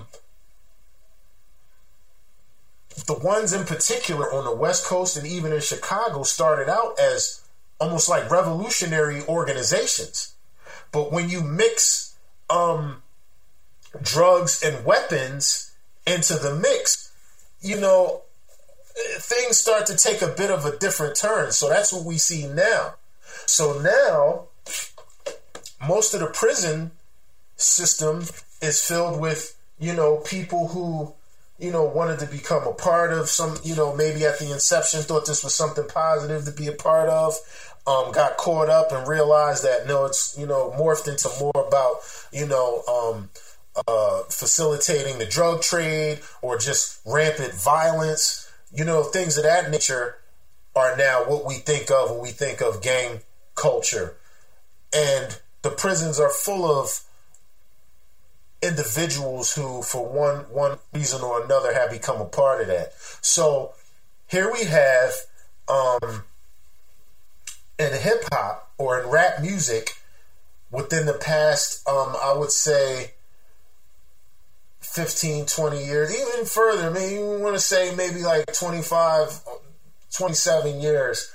the ones in particular on the West Coast and even in Chicago started out as almost like revolutionary organizations. But when you mix um, drugs and weapons into the mix, you know, things start to take a bit of a different turn. So that's what we see now. So now, most of the prison system is filled with, you know, people who, you know, wanted to become a part of some, you know, maybe at the inception thought this was something positive to be a part of, um, got caught up and realized that, no, it's, you know, morphed into more about, you know, um, uh, facilitating the drug trade or just rampant violence, you know, things of that nature are now what we think of when we think of gang culture. And the prisons are full of individuals who, for one one reason or another, have become a part of that. So here we have, um, in hip hop or in rap music, within the past, um, I would say fifteen, twenty years, even further, I mean, you want to say maybe like twenty-five, twenty-seven years,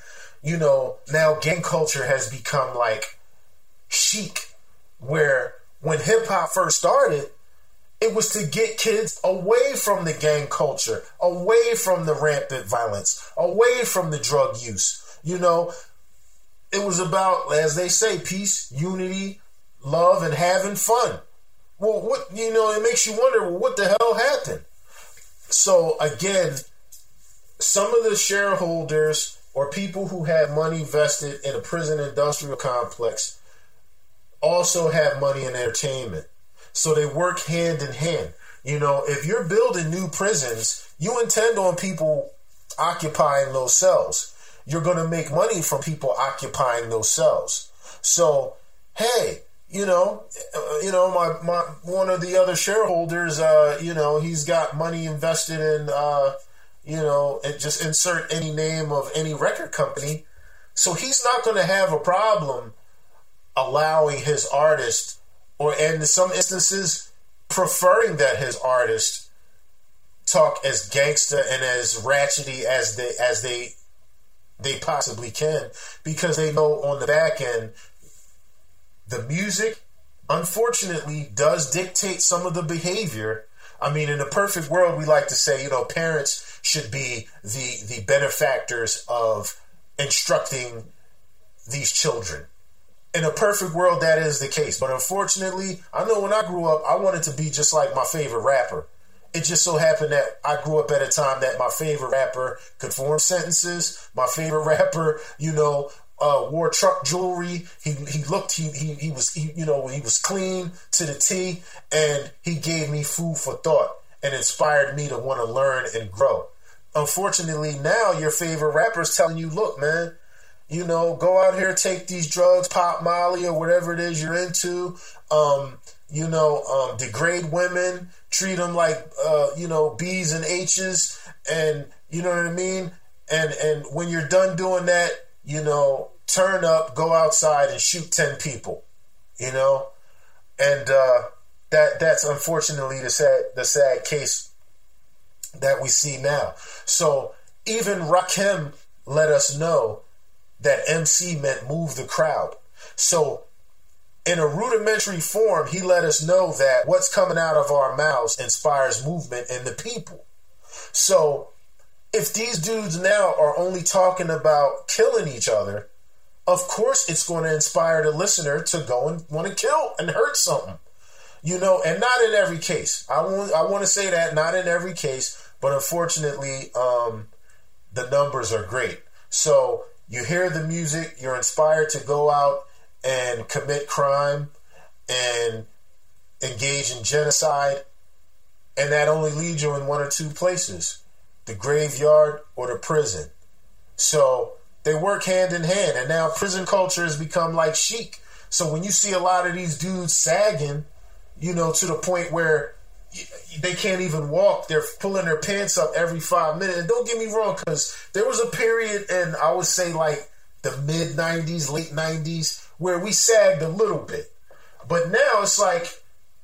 you know, now gang culture has become like chic, where when hip hop first started, it was to get kids away from the gang culture, away from the rampant violence, away from the drug use. You know, it was about, as they say, peace, unity, love, and having fun. Well, what, you know, it makes you wonder, well, what the hell happened? So again, some of the shareholders or people who have money vested in a prison industrial complex also have money in entertainment. So they work hand in hand. You know, if you're building new prisons, you intend on people occupying those cells. You're going to make money from people occupying those cells. So, hey, you know, uh, you know, my, my one of the other shareholders, uh, you know, he's got money invested in, uh, you know, and just insert any name of any record company. So he's not going to have a problem allowing his artist, or and in some instances preferring that his artist talk as gangsta and as ratchety as they as they they possibly can, because they know on the back end the music unfortunately does dictate some of the behavior. I mean, in a perfect world, we like to say, you know, parents should be the the benefactors of instructing these children. In a perfect world, that is the case. But unfortunately, I know when I grew up, I wanted to be just like my favorite rapper. It just so happened that I grew up at a time that my favorite rapper could form sentences. My favorite rapper, you know, uh, wore truck jewelry. He he looked, he he, he was, he, you know, he was clean to the T, and he gave me food for thought and inspired me to want to learn and grow. Unfortunately, now your favorite rapper is telling you, look, man, you know, go out here, take these drugs, pop Molly or whatever it is you're into. Um, you know, um, degrade women, treat them like, uh, you know, B's and H's, and you know what I mean? And and when you're done doing that, you know, turn up, go outside and shoot ten people, you know? And uh, that that's unfortunately the sad, the sad case that we see now. So even Rakim let us know that M C meant move the crowd. So in a rudimentary form, he let us know that what's coming out of our mouths inspires movement in the people. So if these dudes now are only talking about killing each other, of course it's going to inspire the listener to go and want to kill and hurt something. You know, and not in every case. I want, I want to say that, not in every case, but unfortunately, um, the numbers are great. So you hear the music, you're inspired to go out and commit crime and engage in genocide, and that only leads you in one or two places, the graveyard or the prison. So they work hand in hand, and now prison culture has become like chic. So when you see a lot of these dudes sagging, you know, to the point where they can't even walk, they're pulling their pants up every five minutes. And don't get me wrong, because there was a period in, I would say, like the mid nineties, late nineties, where we sagged a little bit. But now it's like,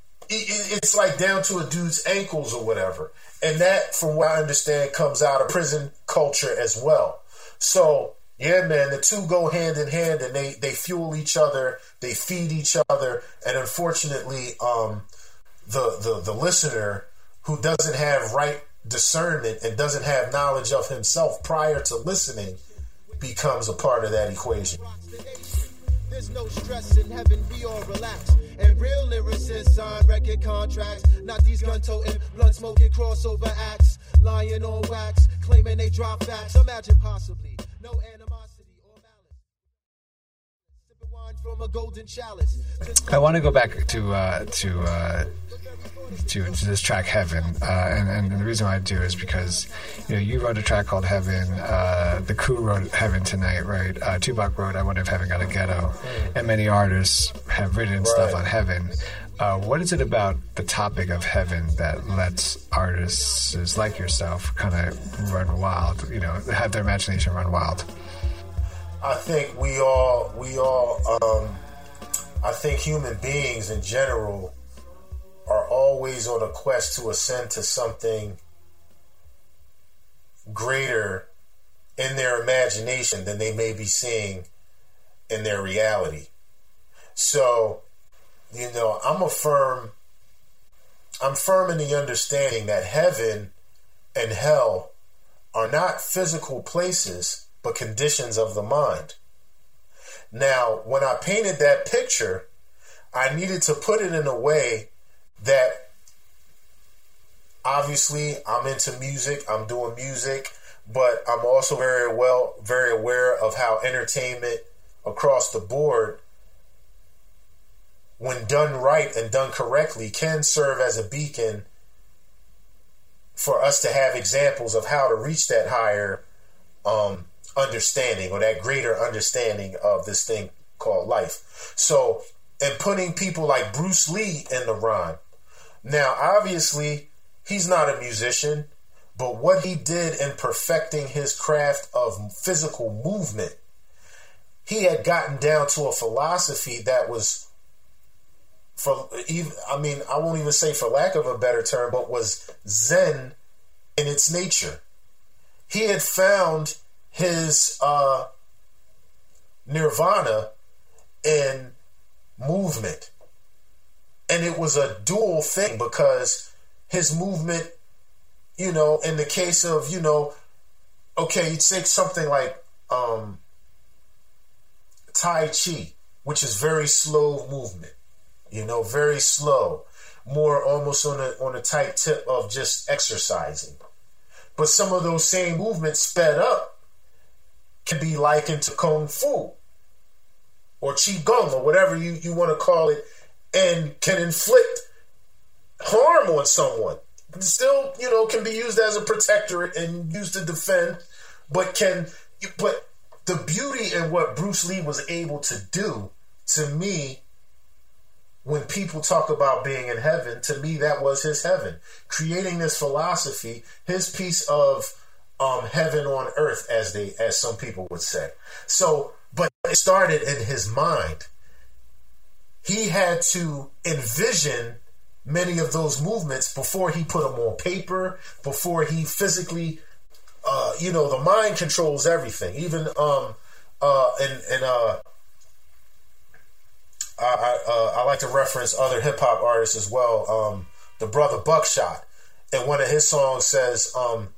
it's like down to a dude's ankles or whatever. And that, from what I understand, comes out of prison culture as well. So, yeah, man, the two go hand in hand, and they, they fuel each other, they feed each other, and unfortunately, um, the, the, the listener who doesn't have right discernment and doesn't have knowledge of himself prior to listening becomes a part of that equation. There's no stress in heaven, we all relax. And real lyricists sign record contracts, not these gun-toting, blood-smoking crossover acts, lying on wax, claiming they drop facts. Imagine possibly no animosity or malice. Sipping wine from a golden chalice. I want to go back to uh, to, uh, to to this track Heaven, uh, and, and the reason why I do is because you know you wrote a track called Heaven, uh, the Coup wrote Heaven Tonight, right? Uh, Tupac wrote I Wonder If Heaven Got a Ghetto, and many artists have written stuff on heaven. Uh, what is it about the topic of heaven that lets artists like yourself kind of run wild, you know, have their imagination run wild? I think we all, we all, um, I think human beings in general are always on a quest to ascend to something greater in their imagination than they may be seeing in their reality. So, you know, I'm a firm, I'm firm in the understanding that heaven and hell are not physical places, but conditions of the mind. Now, when I painted that picture, I needed to put it in a way that, obviously, I'm into music, I'm doing music, but I'm also very well, very aware of how entertainment across the board, when done right and done correctly, can serve as a beacon for us to have examples of how to reach that higher um, understanding, or that greater understanding of this thing called life. So, and putting people like Bruce Lee in the rhyme. Now, obviously, he's not a musician, but what he did in perfecting his craft of physical movement, he had gotten down to a philosophy that was, for even, I mean, I won't even say for lack of a better term, but was Zen in its nature. He had found his uh, nirvana in movement. And it was a dual thing, because his movement, you know, in the case of, you know, okay, you'd say something like um, Tai Chi, which is very slow movement. You know, very slow, more almost on a on a tight tip of just exercising. But some of those same movements sped up can be likened to Kung Fu or Qigong or whatever you, you want to call it, and can inflict harm on someone. But still, you know, can be used as a protectorate and used to defend, but can, but the beauty in what Bruce Lee was able to do, to me, when people talk about being in heaven, to me, that was his heaven. Creating this philosophy, his piece of um, heaven on earth, as they, as some people would say. So, but it started in his mind. He had to envision many of those movements before he put them on paper, before he physically, uh, you know, the mind controls everything. Even, um, uh, and, and, uh, I, I, uh, I like to reference other hip hop artists as well. Um, the brother Buckshot, and one of his songs says, um,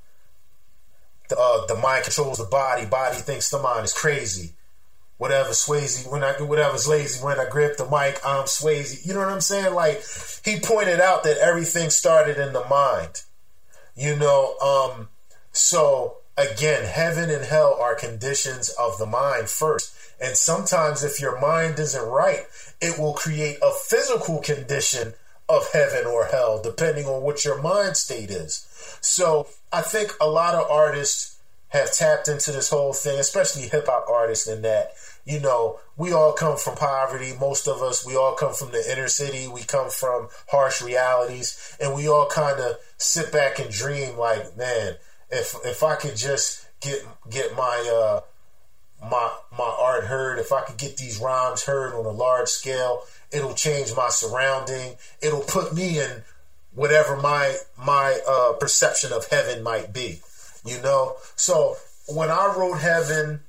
the, uh, the mind controls the body, body thinks the mind is crazy. Whatever Swayze, when I do whatever's lazy, when I grip the mic, I'm Swayze. You know what I'm saying? Like, he pointed out that everything started in the mind. You know, um, so again, heaven and hell are conditions of the mind first. And sometimes if your mind isn't right, it will create a physical condition of heaven or hell, depending on what your mind state is. So I think a lot of artists have tapped into this whole thing, especially hip hop artists, in that, you know, we all come from poverty. Most of us, we all come from the inner city. We come from harsh realities, and we all kind of sit back and dream like, man, if if I could just get get my uh, my my art heard, if I could get these rhymes heard on a large scale, it'll change my surrounding. It'll put me in whatever my my uh, perception of heaven might be, you know. So when I wrote Heaven,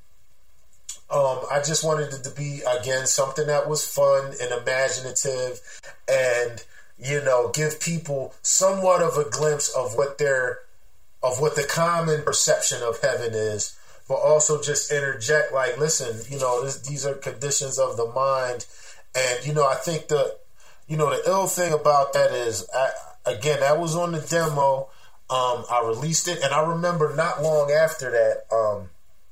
um, I just wanted it to be, again, something that was fun and imaginative, and, you know, give people somewhat of a glimpse of what their of what the common perception of heaven is, but also just interject, like, listen, you know, this, these are conditions of the mind. And, you know, I think the, you know, the ill thing about that is, I, again, that was on the demo. Um, I released it, and I remember not long after that, um,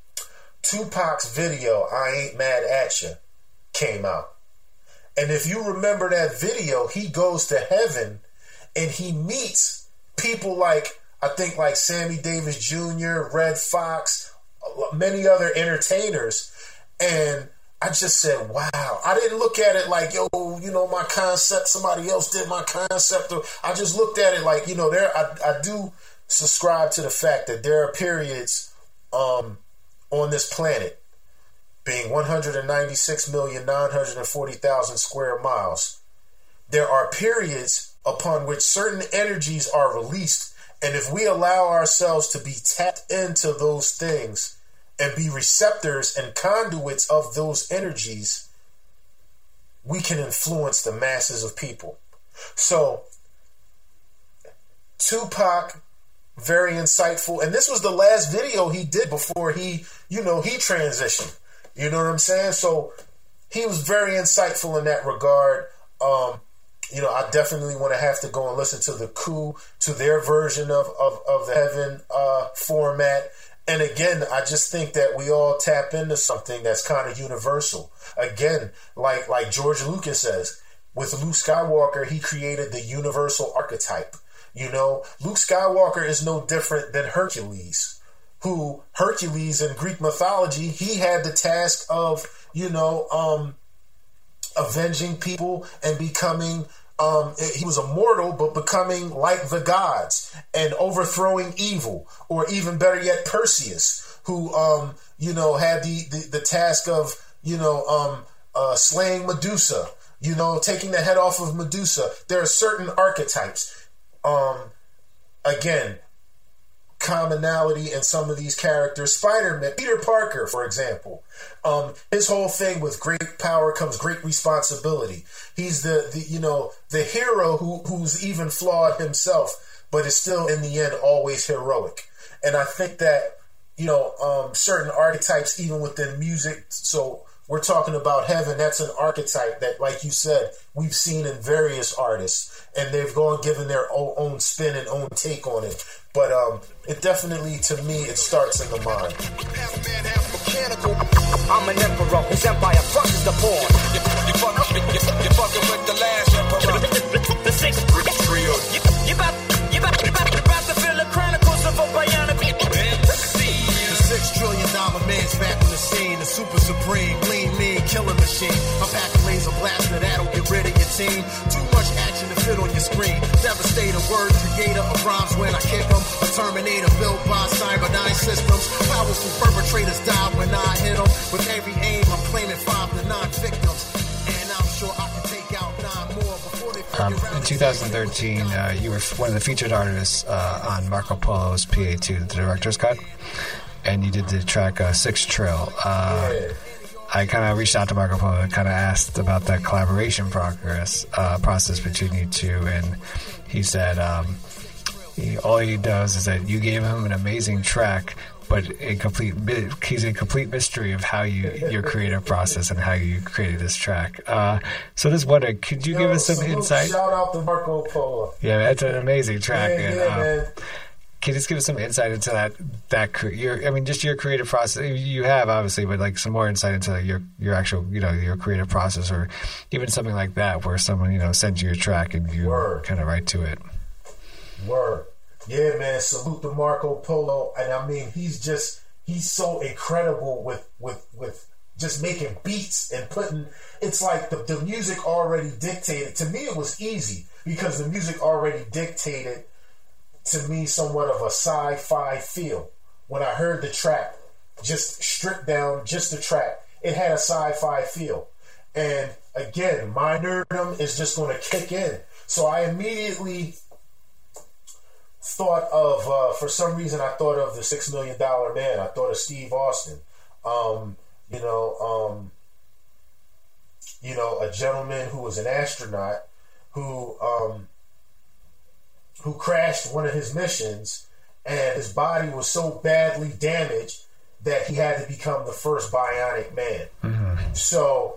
Tupac's video, I Ain't Mad At Ya, came out. And if you remember that video, he goes to heaven and he meets people like, I think like Sammy Davis Junior, Red Fox, many other entertainers. And I just said, wow. I didn't look at it like, yo, you know, my concept, somebody else did my concept. I just looked at it like, you know, there, I, I do subscribe to the fact that there are periods um, on this planet, being one hundred ninety-six million nine hundred forty thousand square miles. There are periods upon which certain energies are released. And if we allow ourselves to be tapped into those things, and be receptors and conduits of those energies, we can influence the masses of people. So Tupac, very insightful, and this was the last video he did before he, you know, he transitioned. You know what I'm saying? So he was very insightful in that regard. Um, you know, I definitely want to have to go and listen to the Coup, to their version of, of, of the Heaven uh, format. And again, I just think that we all tap into something that's kind of universal. Again, like like George Lucas says, with Luke Skywalker, he created the universal archetype. You know, Luke Skywalker is no different than Hercules, who Hercules in Greek mythology, he had the task of, you know, um, avenging people and becoming, um, he was a mortal, but becoming like the gods and overthrowing evil. Or even better yet, Perseus, who, um, you know, had the, the, the task of, you know, um, uh, slaying Medusa, you know, taking the head off of Medusa. There are certain archetypes. Um, again, commonality in some of these characters. Spider-Man, Peter Parker, for example, um, his whole thing with great power comes great responsibility. He's the, the you know, the hero who who's even flawed himself, but is still in the end always heroic. And I think that, you know, um, certain archetypes, even within music, so we're talking about Heaven, that's an archetype that, like you said, we've seen in various artists, and they've gone given their own, own spin and own take on it. But um, it definitely, to me, it starts in the mind. I'm an emperor whose empire crushes the poor. You, you, fuck, you, you fucking with the last emperor. The sixth trio. You, you about, you about, you about, about to feel the chronicles of a bionic. The six trillion dollar man's back on the scene. The super supreme, lean, mean, killing machine. A pack of laser blaster that'll get rid of your team. Too much action to fit on your screen. Devastator word creator of rhymes when I kick them. A Terminator built by Cyberdyne systems. Powerful perpetrators die when I hit them. With every aim, I'm claiming five to nine victims. And I'm sure I can take out nine more before they figure Um, out. in two thousand thirteen, uh, you were one of the featured artists uh, on Marco Polo's P A two, the director's cut, and you did the track uh, Six Trill. Uh, Yeah. I kind of reached out to Marco Polo and kind of asked about that collaboration progress uh, process between you two, and he said um, he, all he does is that you gave him an amazing track, but a complete he's a complete mystery of how you your creative process and how you created this track. Uh, so this wonder, could you Yo, give us some salute, insight? Shout out to Marco Polo. Yeah, it's an amazing track. Yeah, and, yeah, uh, man. Can you just give us some insight into that? That cre- your, I mean, just your creative process. You have obviously, but like some more insight into your your actual, you know, your creative process, or even something like that, where someone, you know, sends you a track and you Word. kind of write to it. Word. Yeah, man. Salute to Marco Polo. And I mean, he's just, he's so incredible with, with, with just making beats and putting, it's like the, the music already dictated. To me, it was easy because the music already dictated to me somewhat of a sci-fi feel. When I heard the track, just stripped down, just the track, it had a sci-fi feel. And again, my nerdum is just going to kick in. So I immediately thought of, uh, for some reason, I thought of the Six Million Dollar Man. I thought of Steve Austin. Um, you know, um, you know, a gentleman who was an astronaut who um, who crashed one of his missions, and his body was so badly damaged that he had to become the first bionic man. Mm-hmm. So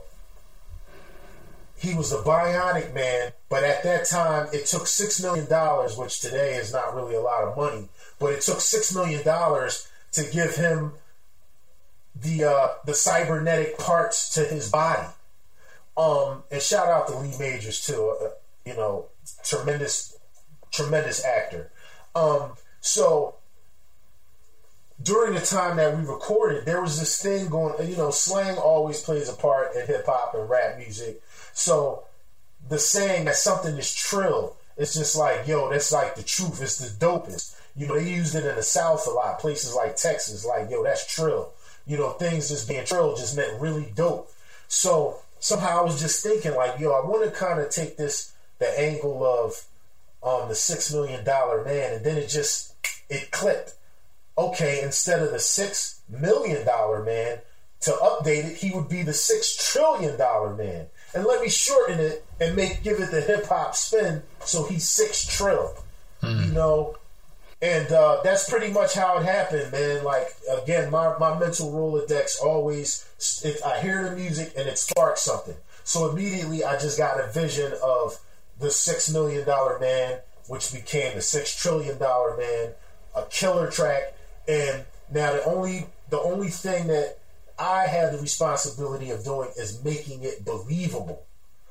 he was the bionic man, but at that time it took six million dollars, which today is not really a lot of money, but it took six million dollars to give him the uh, the cybernetic parts to his body. Um, and shout out to Lee Majors too, uh, you know, tremendous, tremendous actor. Um, so during the time that we recorded, there was this thing going, you know, slang always plays a part in hip hop and rap music. So the saying that something is trill, it's just like, yo, that's like the truth. It's the dopest. You know, they used it in the South a lot, places like Texas, like, yo, that's trill. You know, things just being trill just meant really dope. So somehow I was just thinking, like, yo, I want to kind of take this, the angle of um, the Six Million Dollar Man, and then it just, it clicked. okay, instead of the six million dollar man, to update it, he would be the six trillion dollar man. And let me shorten it and make give it the hip hop spin, so he's six trill. Mm. You know, and uh, that's pretty much how it happened, man. Like again, my my mental Rolodex always, if I hear the music and it sparks something, so immediately I just got a vision of the six million dollar man, which became the six trillion dollar man, a killer track. And now the only the only thing that I have the responsibility of doing is making it believable,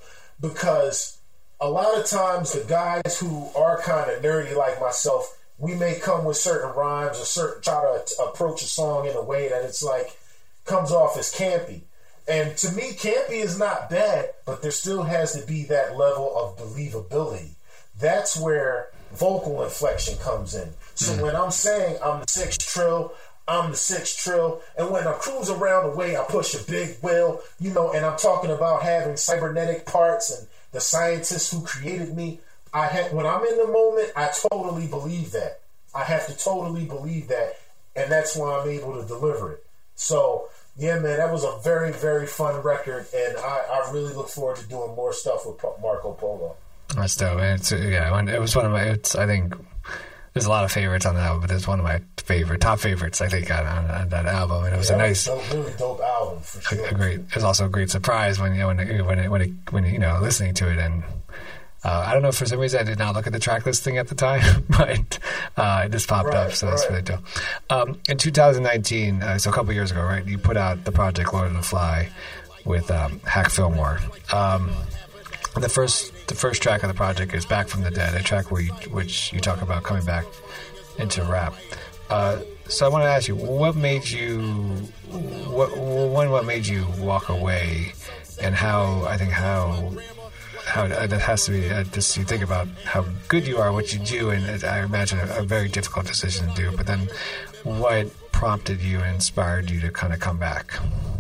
because a lot of times the guys who are kind of nerdy like myself, we may come with certain rhymes or certain try to t- approach a song in a way that it's like comes off as campy. And to me, campy is not bad, but there still has to be that level of believability. That's where vocal inflection comes in. So mm. when I'm saying I'm the six trill, I'm the six trill, and when I cruise around the way, I push a big wheel, you know, and I'm talking about having cybernetic parts and the scientists who created me. I ha- when I'm in the moment, I totally believe that. I have to totally believe that, and that's why I'm able to deliver it. So, yeah, man, that was a very, very fun record, and I, I really look forward to doing more stuff with Marco Polo. That's dope, man. It's, yeah, it was one of my, it's, I think, there's a lot of favorites on the album, but it's one of my favorite, top favorites, I think, on, on, on that album. And it was yeah, a nice, it was a really dope album for sure. A, a great. It was also a great surprise when you know when it, when it, when it, when you know listening to it, and uh, I don't know if for some reason I did not look at the track listing at the time, but uh, it just popped right, up, so right. that's really dope. Um, in two thousand nineteen, uh, so a couple years ago, right, you put out the project Lord of the Fly with um, Hack Fillmore. Um, the first the first track of the project is Back from the Dead, a track where you, which you talk about coming back into rap. Uh, so I want to ask you, what made you, what one, what made you walk away, and how, I think how, how uh, that has to be, uh, just you think about how good you are, what you do, and it, I imagine a, a very difficult decision to do, but then what prompted you and inspired you to kind of come back?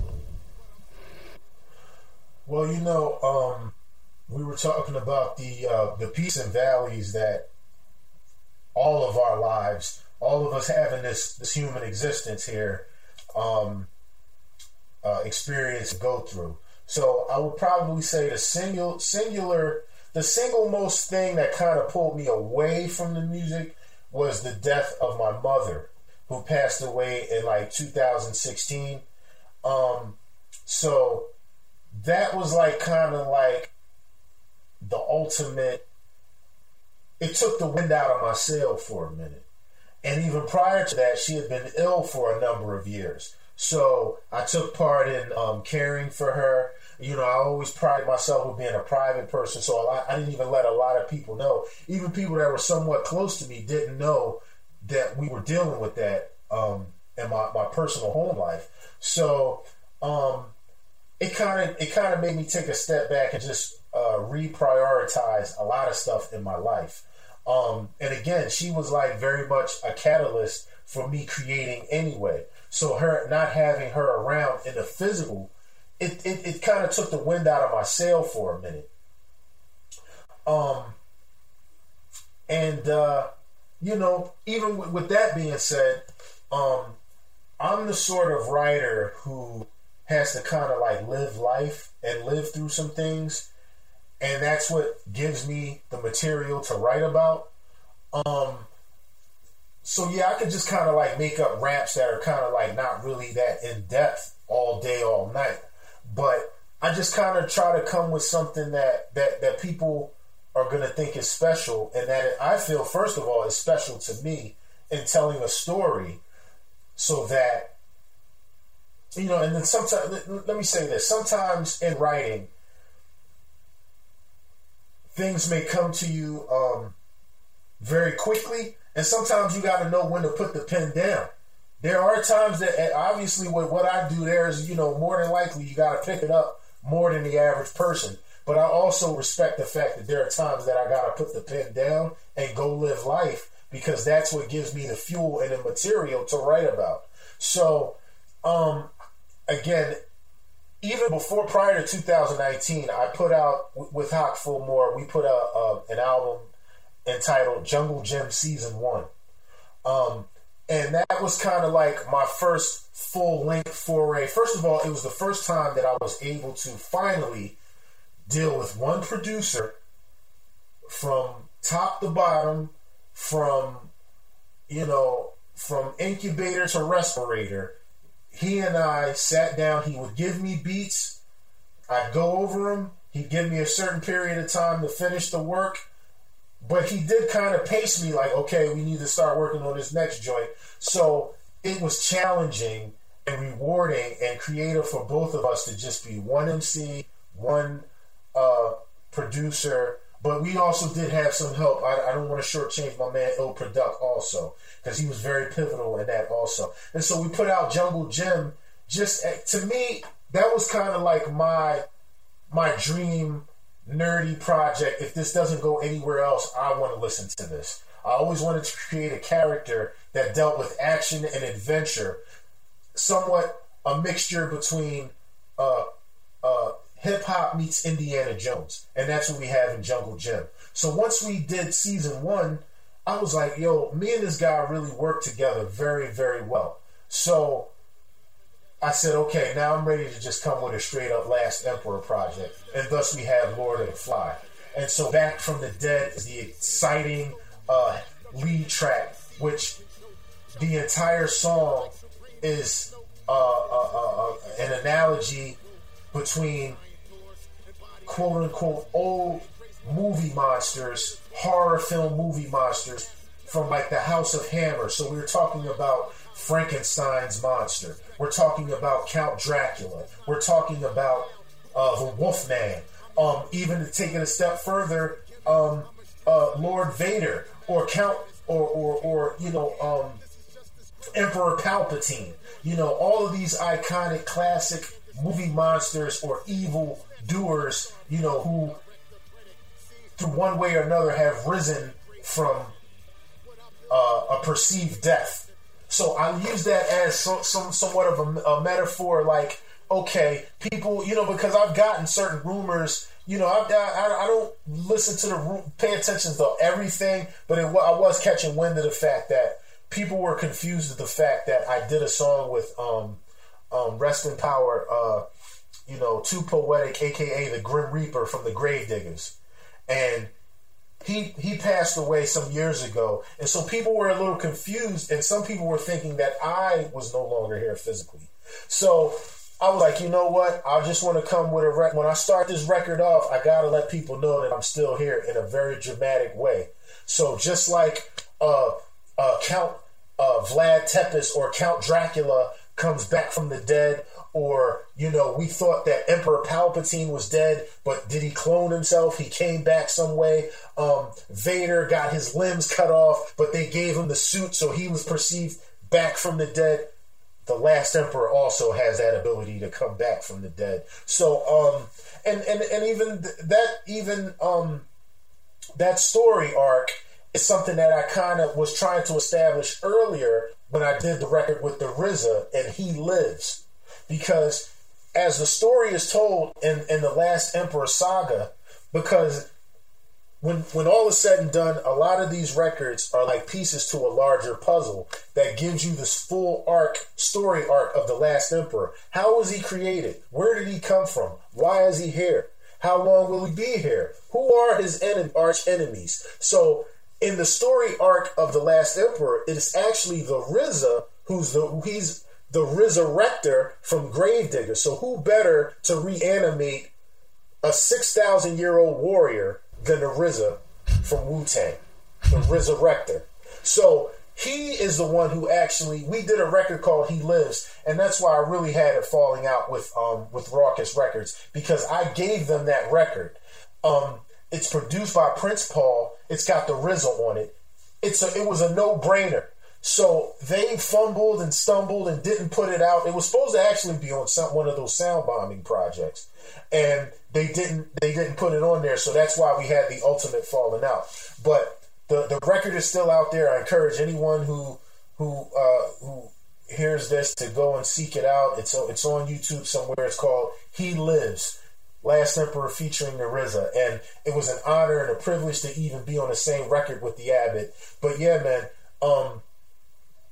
Well, you know, um, we were talking about the uh, the peaks and valleys that all of our lives, all of us having this, this human existence here, um, uh, experience and go through. So I would probably say the singular, singular, the single most thing that kind of pulled me away from the music was the death of my mother, who passed away in like two thousand sixteen. Um, so that was like kind of like the ultimate. It took the wind out of my sail for a minute. And even prior to that, she had been ill for a number of years. So I took part in um, caring for her. You know, I always prided myself with being a private person, so I, I didn't even let a lot of people know. Even people that were somewhat close to me didn't know that we were dealing with that um, in my, my personal home life. So um, it kind of it kind of made me take a step back and just uh, reprioritize a lot of stuff in my life. Um, and again, she was like very much a catalyst for me creating anyway. So her not having her around in the physical, it, it, it kind of took the wind out of my sail for a minute. Um, and, uh, you know, even with, with that being said, um, I'm the sort of writer who has to kind of like live life and live through some things. And that's what gives me the material to write about. Um, so yeah, I could just kind of like make up raps that are kind of like not really that in depth all day, all night. But I just kind of try to come with something that, that, that people are going to think is special. And that it, I feel, first of all, is special to me in telling a story, so that, you know, and then sometimes, let, let me say this, sometimes in writing, things may come to you um, very quickly, and sometimes you got to know when to put the pen down. There are times that, obviously, with what I do, there's, you know, more than likely you got to pick it up more than the average person. But I also respect the fact that there are times that I got to put the pen down and go live life, because that's what gives me the fuel and the material to write about. So, um, again, even before, prior to two thousand nineteen, I put out, with Hack Fillmore, we put out uh, an album entitled Jungle Gym Season one. Um, And that was kind of like my first full-length foray. First of all, it was the first time that I was able to finally deal with one producer from top to bottom, from, you know, from incubator to respirator. He and I sat down. He would give me beats. I'd go over them. He'd give me a certain period of time to finish the work. But he did kind of pace me like, okay, we need to start working on this next joint. So it was challenging and rewarding and creative for both of us to just be one M C, one uh, producer. But we also did have some help. I, I don't want to shortchange my man Il Product also, because he was very pivotal in that also. And so we put out Jungle Jim. Just to me, that was kind of like my my dream nerdy project. If this doesn't go anywhere else, I want to listen to this. I always wanted to create a character that dealt with action and adventure, somewhat a mixture between uh, uh, hip-hop meets Indiana Jones. And that's what we have in Jungle Jim. So once we did season one, I was like, yo, me and this guy really worked together very, very well. So I said, okay, now I'm ready to just come with a straight-up Last Emperor project. And thus we have Lord of the Fly. And so Back from the Dead is the exciting uh, lead track, which the entire song is uh, uh, uh, an analogy between quote-unquote old movie monsters, horror film movie monsters from like the House of Hammer. So we were talking about Frankenstein's monster. We're talking about Count Dracula. We're talking about uh, the Wolfman. Um, even to take it a step further, um, uh, Lord Vader or Count or, or, or you know, um, Emperor Palpatine. You know, all of these iconic classic movie monsters or evil doers, you know, who through one way or another have risen from uh, a perceived death. So I use that as some, some somewhat of a, a metaphor, like, okay, people, you know, because I've gotten certain rumors, you know, I, I, I don't listen to the, pay attention to everything, but it, I was catching wind of the fact that people were confused with the fact that I did a song with um, um, Rest in Power, uh, you know, Too Poetic, a k a the Grim Reaper from the Gravediggers. And He he passed away some years ago, and so people were a little confused, and some people were thinking that I was no longer here physically. So I was like, you know what? I just want to come with a record. When I start this record off, I gotta let people know that I'm still here in a very dramatic way. So just like uh, uh, Count uh, Vlad Tepes or Count Dracula comes back from the dead, or, you know, we thought that Emperor Palpatine was dead, but did he clone himself? He came back some way. Um, Vader got his limbs cut off, but they gave him the suit, so he was perceived back from the dead. The Last Emperor also has that ability to come back from the dead. So, um, and, and, and even th- that, even, um, that story arc is something that I kind of was trying to establish earlier when I did the record with the R Z A and He Lives. Because as the story is told in, in the Last Emperor saga, because when when all is said and done, a lot of these records are like pieces to a larger puzzle that gives you this full arc, story arc of the Last Emperor. How was he created? Where did he come from? Why is he here? How long will he be here? Who are his en- arch enemies? So in the story arc of the Last Emperor, it is actually the R Z A who's the he's the Resurrector from Gravedigger. So who better to reanimate a six thousand year old warrior than the R Z A from Wu-Tang, the Resurrector. So he is the one who actually, we did a record called He Lives, and that's why I really had it falling out with um with Raucous Records, because I gave them that record. Um, it's produced by Prince Paul. It's got the R Z A on it. It's a, it was a no-brainer. So they fumbled and stumbled and didn't put it out. It was supposed to actually be on some, one of those sound bombing projects, and they didn't. They didn't put it on there. So that's why we had the ultimate falling out. But the the record is still out there. I encourage anyone who who uh, who hears this to go and seek it out. It's it's on YouTube somewhere. It's called He Lives, Last Emperor featuring the R Z A, and it was an honor and a privilege to even be on the same record with the Abbott. But yeah, man. Um,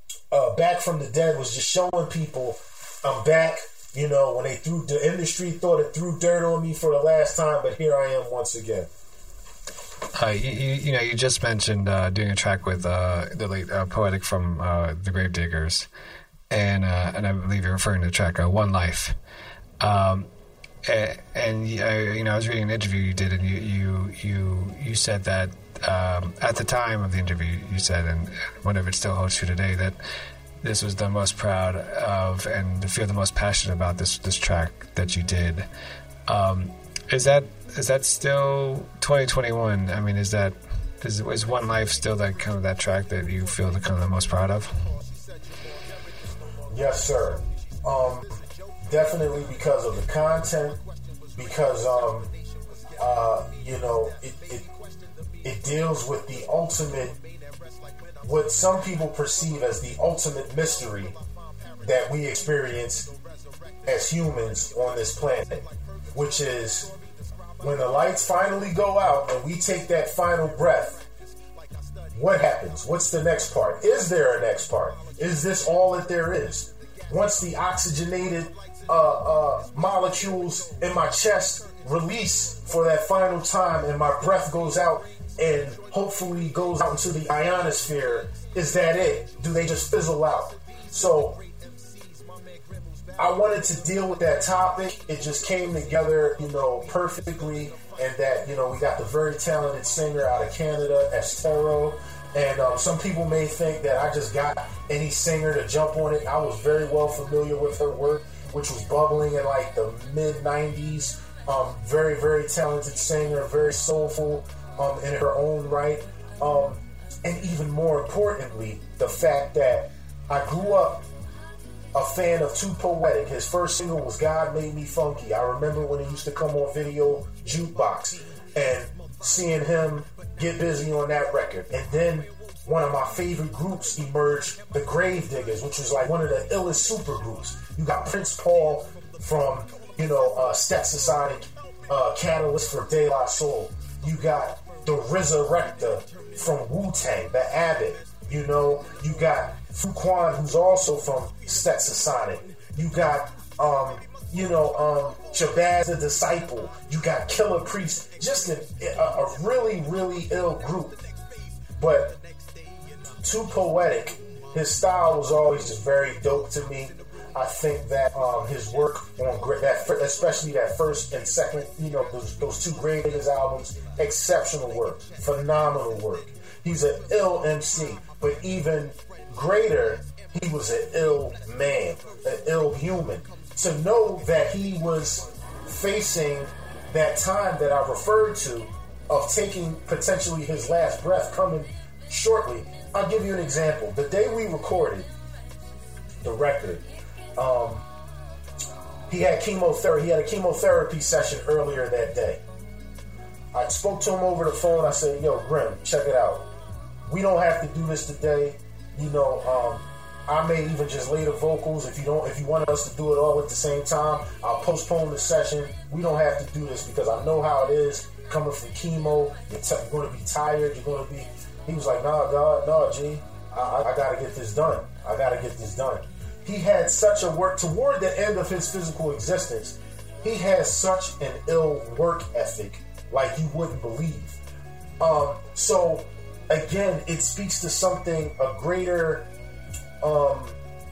uh, Back from the Dead was just showing people I'm back. You know, when they threw, the industry thought it threw dirt on me for the last time, but here I am once again. Uh, you, you, you know, you just mentioned uh, doing a track with uh, the late uh, Poetic from uh, the Gravediggers, and uh, and I believe you're referring to the track uh, "One Life." Um, and, and uh, you know, I was reading an interview you did, and you you you, you said that um, at the time of the interview, you said, and whatever it still holds true today, that this was the most proud of and to feel the most passionate about this this track that you did. Um, is that is that still twenty twenty-one? I mean, is that is, is One Life still that kind of that track that you feel the kind of the most proud of? Yes, sir. Um, definitely because of the content, because um, uh, you know it, it it deals with the ultimate, what some people perceive as the ultimate mystery that we experience as humans on this planet, which is when the lights finally go out and we take that final breath, what happens? What's the next part? Is there a next part? Is this all that there is? Once the oxygenated uh, uh, molecules in my chest release for that final time and my breath goes out and hopefully goes out into the ionosphere, is that it? Do they just fizzle out? So I wanted to deal with that topic. It just came together, you know, perfectly. And that, you know, we got the very talented singer out of Canada, Estero. And um, some people may think that I just got any singer to jump on it. I was very well familiar with her work, which was bubbling in like the mid nineties. Um, very, very talented singer, very soulful um, in her own right. Um, and even more importantly, the fact that I grew up a fan of Too Poetic. His first single was God Made Me Funky. I remember when he used to come on Video Jukebox and seeing him get busy on that record. And then one of my favorite groups emerged, the Gravediggers, which was like one of the illest super groups. You got Prince Paul from, you know, uh, Stetsasonic, uh, Catalyst for De La Soul. You got the Resurrector from Wu-Tang, the Abbott. You know, you got Fuquan, who's also from Stetsasonic. You got, um, you know, um, Shabazz the Disciple. You got Killer Priest. Just a, a, a really, really ill group. But Too Poetic, his style was always just very dope to me. I think that um, his work on that, especially that first and second, you know, those, those two Gravediggers albums, exceptional work, phenomenal work. He's an ill M C, but even greater, he was an ill man, an ill human. To know that he was facing that time that I referred to of taking potentially his last breath coming shortly. I'll give you an example. The day we recorded the record, um, he had chemotherapy. He had a chemotherapy session earlier that day. I spoke to him over the phone. I said, "Yo, Grim, check it out. We don't have to do this today. You know, um, I may even just lay the vocals. If you don't, if you want us to do it all at the same time, I'll postpone the session. We don't have to do this because I know how it is coming from chemo. You're, t- you're going to be tired. You're going to be." He was like, "Nah, God, nah, G. I, I got to get this done. I got to get this done." He had such a work toward the end of his physical existence. He has such an ill work ethic, like you wouldn't believe. Um, so. Again, it speaks to something, a greater, um,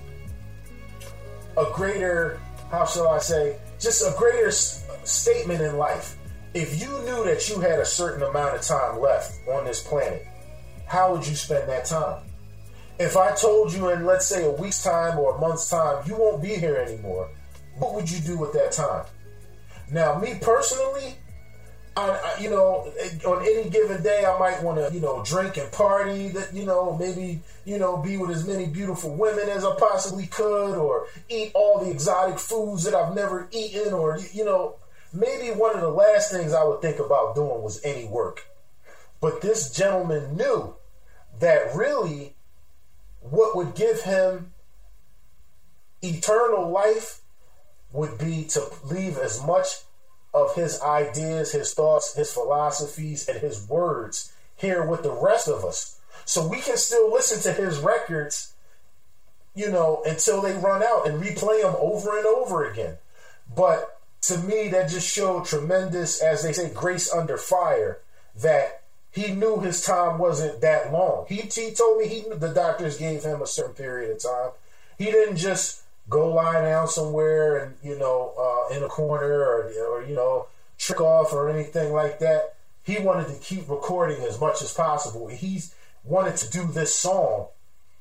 a greater, how shall I say, just a greater s- statement in life. If you knew that you had a certain amount of time left on this planet, how would you spend that time? If I told you in, let's say, a week's time or a month's time, you won't be here anymore, what would you do with that time? Now, me personally, I, you know, on any given day, I might want to, you know, drink and party, that, you know, maybe, you know, be with as many beautiful women as I possibly could, or eat all the exotic foods that I've never eaten, or, you know, maybe one of the last things I would think about doing was any work. But this gentleman knew that really what would give him eternal life would be to leave as much of his ideas, his thoughts, his philosophies, and his words here with the rest of us. So we can still listen to his records you know, until they run out and replay them over and over again. But to me, that just showed tremendous, as they say, grace under fire, that he knew his time wasn't that long. He, he told me he the doctors gave him a certain period of time. He didn't just go lie down somewhere and, you know, uh, in a corner or, or, you know, trick off or anything like that. He wanted to keep recording as much as possible. He wanted to do this song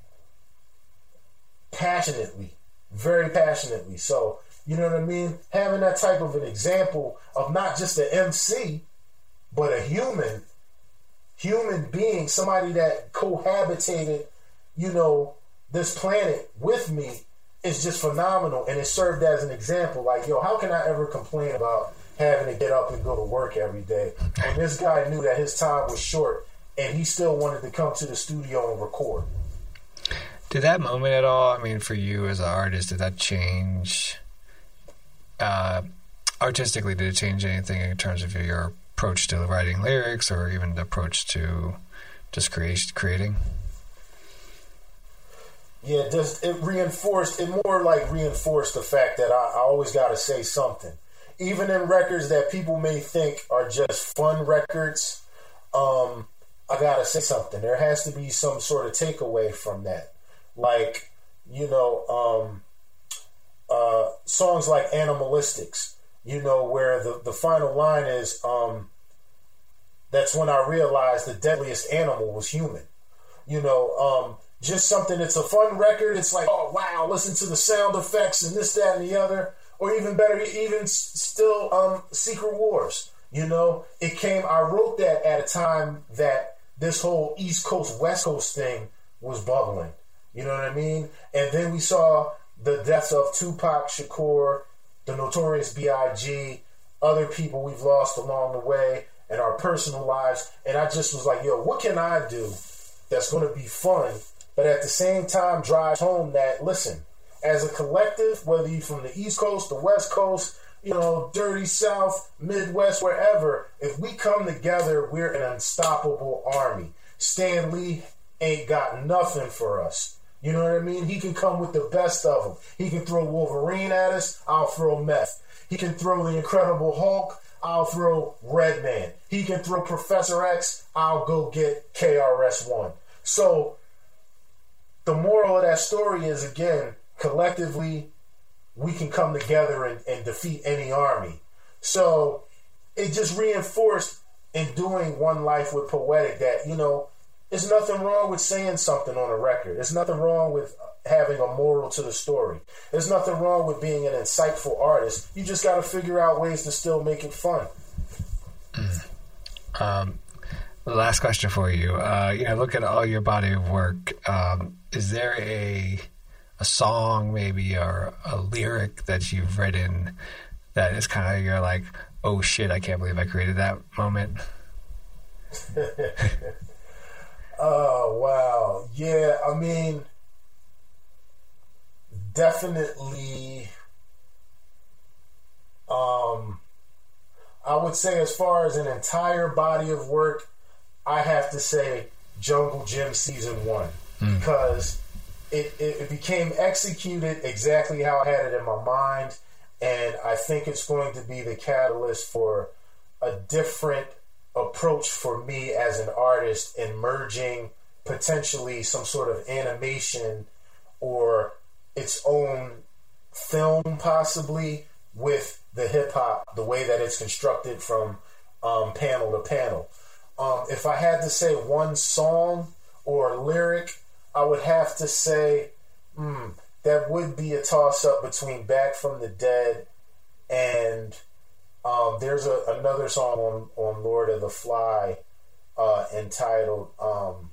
passionately, very passionately. So, you know what I mean? Having that type of an example of not just an M C, but a human, human being, somebody that cohabitated, you know, this planet with me is just phenomenal. And it served as an example. Like, yo, how can I ever complain about having to get up and go to work every day when this guy knew that his time was short and he still wanted to come to the studio and record? Did that moment at all, I mean, for you as an artist, did that change, uh, artistically, did it change anything in terms of your approach to writing lyrics or even the approach to just create, creating? Yeah, just, it reinforced, it more like reinforced the fact that I, I always got to say something. Even in records that people may think are just fun records, um, I got to say something. There has to be some sort of takeaway from that. Like, you know, um, uh, songs like Animalistics, you know, where the, the final line is, um, that's when I realized the deadliest animal was human. You know, um, just something, it's a fun record. It's like, oh, wow, listen to the sound effects and this, that, and the other. Or even better, even still, um, Secret Wars. You know, it came, I wrote that at a time that this whole East Coast, West Coast thing was bubbling. You know what I mean? And then we saw the deaths of Tupac Shakur, the Notorious B I G, other people we've lost along the way, and our personal lives. And I just was like, yo, what can I do that's going to be fun, but at the same time drives home that, listen, as a collective, whether you're from the East Coast, the West Coast, you know, Dirty South, Midwest, wherever, if we come together, we're an unstoppable army. Stan Lee ain't got nothing for us. You know what I mean? He can come with the best of them. He can throw Wolverine at us, I'll throw Meth. He can throw the Incredible Hulk, I'll throw Redman. He can throw Professor X, I'll go get K R S One. So the moral of that story is, again, collectively, we can come together and, and defeat any army. So it just reinforced in doing One Life with Poetic that, you know, there's nothing wrong with saying something on a record. There's nothing wrong with having a moral to the story. There's nothing wrong with being an insightful artist. You just got to figure out ways to still make it fun. Mm. Um, last question for you. Uh, you know, look at all your body of work. Um, is there a a song maybe or a lyric that you've written that is kind of, you're like, oh shit, I can't believe I created that moment? Oh, wow. Yeah, I mean, definitely, um, I would say as far as an entire body of work, I have to say Jungle Gym Season one, mm. because It, it, it became executed exactly how I had it in my mind, and I think it's going to be the catalyst for a different approach for me as an artist in merging potentially some sort of animation or its own film possibly with the hip-hop, the way that it's constructed from um, panel to panel. Um, if I had to say one song or lyric, I would have to say, hmm, that would be a toss-up between Back from the Dead and um, there's a, another song on, on Lord of the Fly uh, entitled, um,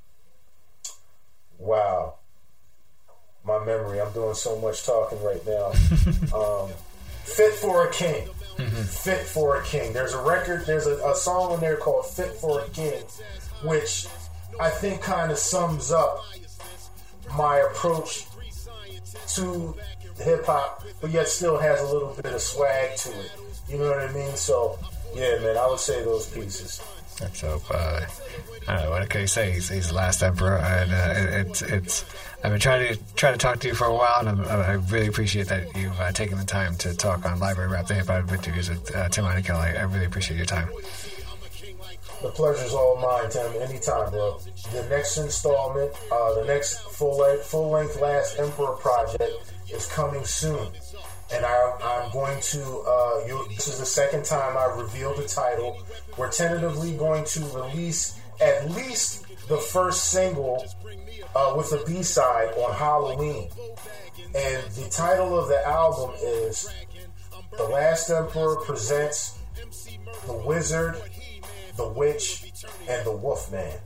wow, my memory, I'm doing so much talking right now. um, Fit for a King. Mm-hmm. Fit for a King. There's a record, there's a, a song in there called Fit for a King, which I think kind of sums up my approach to hip-hop, but yet still has a little bit of swag to it. You know what I mean? So, yeah, man, I would say those pieces. So, uh, I don't know, what can I say? He's, he's the last emperor, and uh, it's it's. I've been trying to try to talk to you for a while, and I'm, I really appreciate that you've uh, taken the time to talk on Library Rap, the Hip Hop Interviews with uh, Tim Einenkel. I, I really appreciate your time. The pleasure's all mine, Tim. Anytime, bro. The next installment, uh, the next full length, full length Last Emperor project is coming soon, and I, I'm going to. Uh, you, this is the second time I've revealed the title. We're tentatively going to release at least the first single uh, with a B-side on Halloween, and the title of the album is "The Last Emperor Presents the Wizard, the Witch, and the Wolfman."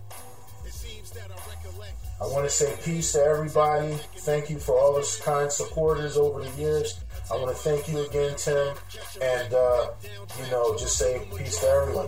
I want to say peace to everybody. Thank you for all the kind supporters over the years. I want to thank you again, Tim, and, uh, you know, just say peace to everyone.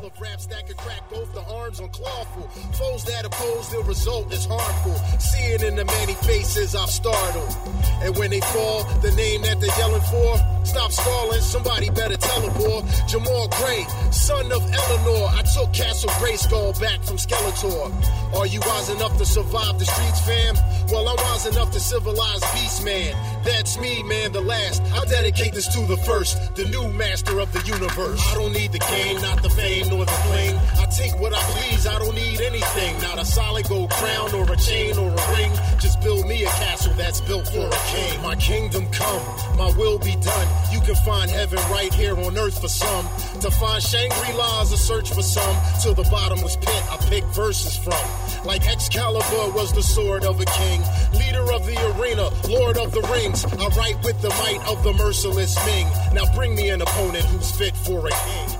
Foes that oppose, the result is harmful. See it in the many faces I've startled. And when they fall, the name that they're yelling for, stop stalling, somebody better tell them, boy. Jamal Gray, son of Eleanor, I took Castle Grayskull back from Skeletor. Are you wise enough to survive the streets, fam? Well, I'm wise enough to civilize Beast Man. That's me, man, the last. I dedicate this to the first, the new master of the universe. I don't need the game, not the fame, nor the bling. I take what I please, I don't need anything. Not a solid gold crown or a chain or a ring. Just build me a castle that's built for a king. My kingdom come, my will be done. You can find heaven right here on earth for some. To find Shangri-La is a search for some. To the bottomless pit I pick verses from. Like Excalibur was the sword of a king. Leader of the arena, lord of the rings. I write with the might of the merciless Ming. Now bring me an opponent who's fit for a king.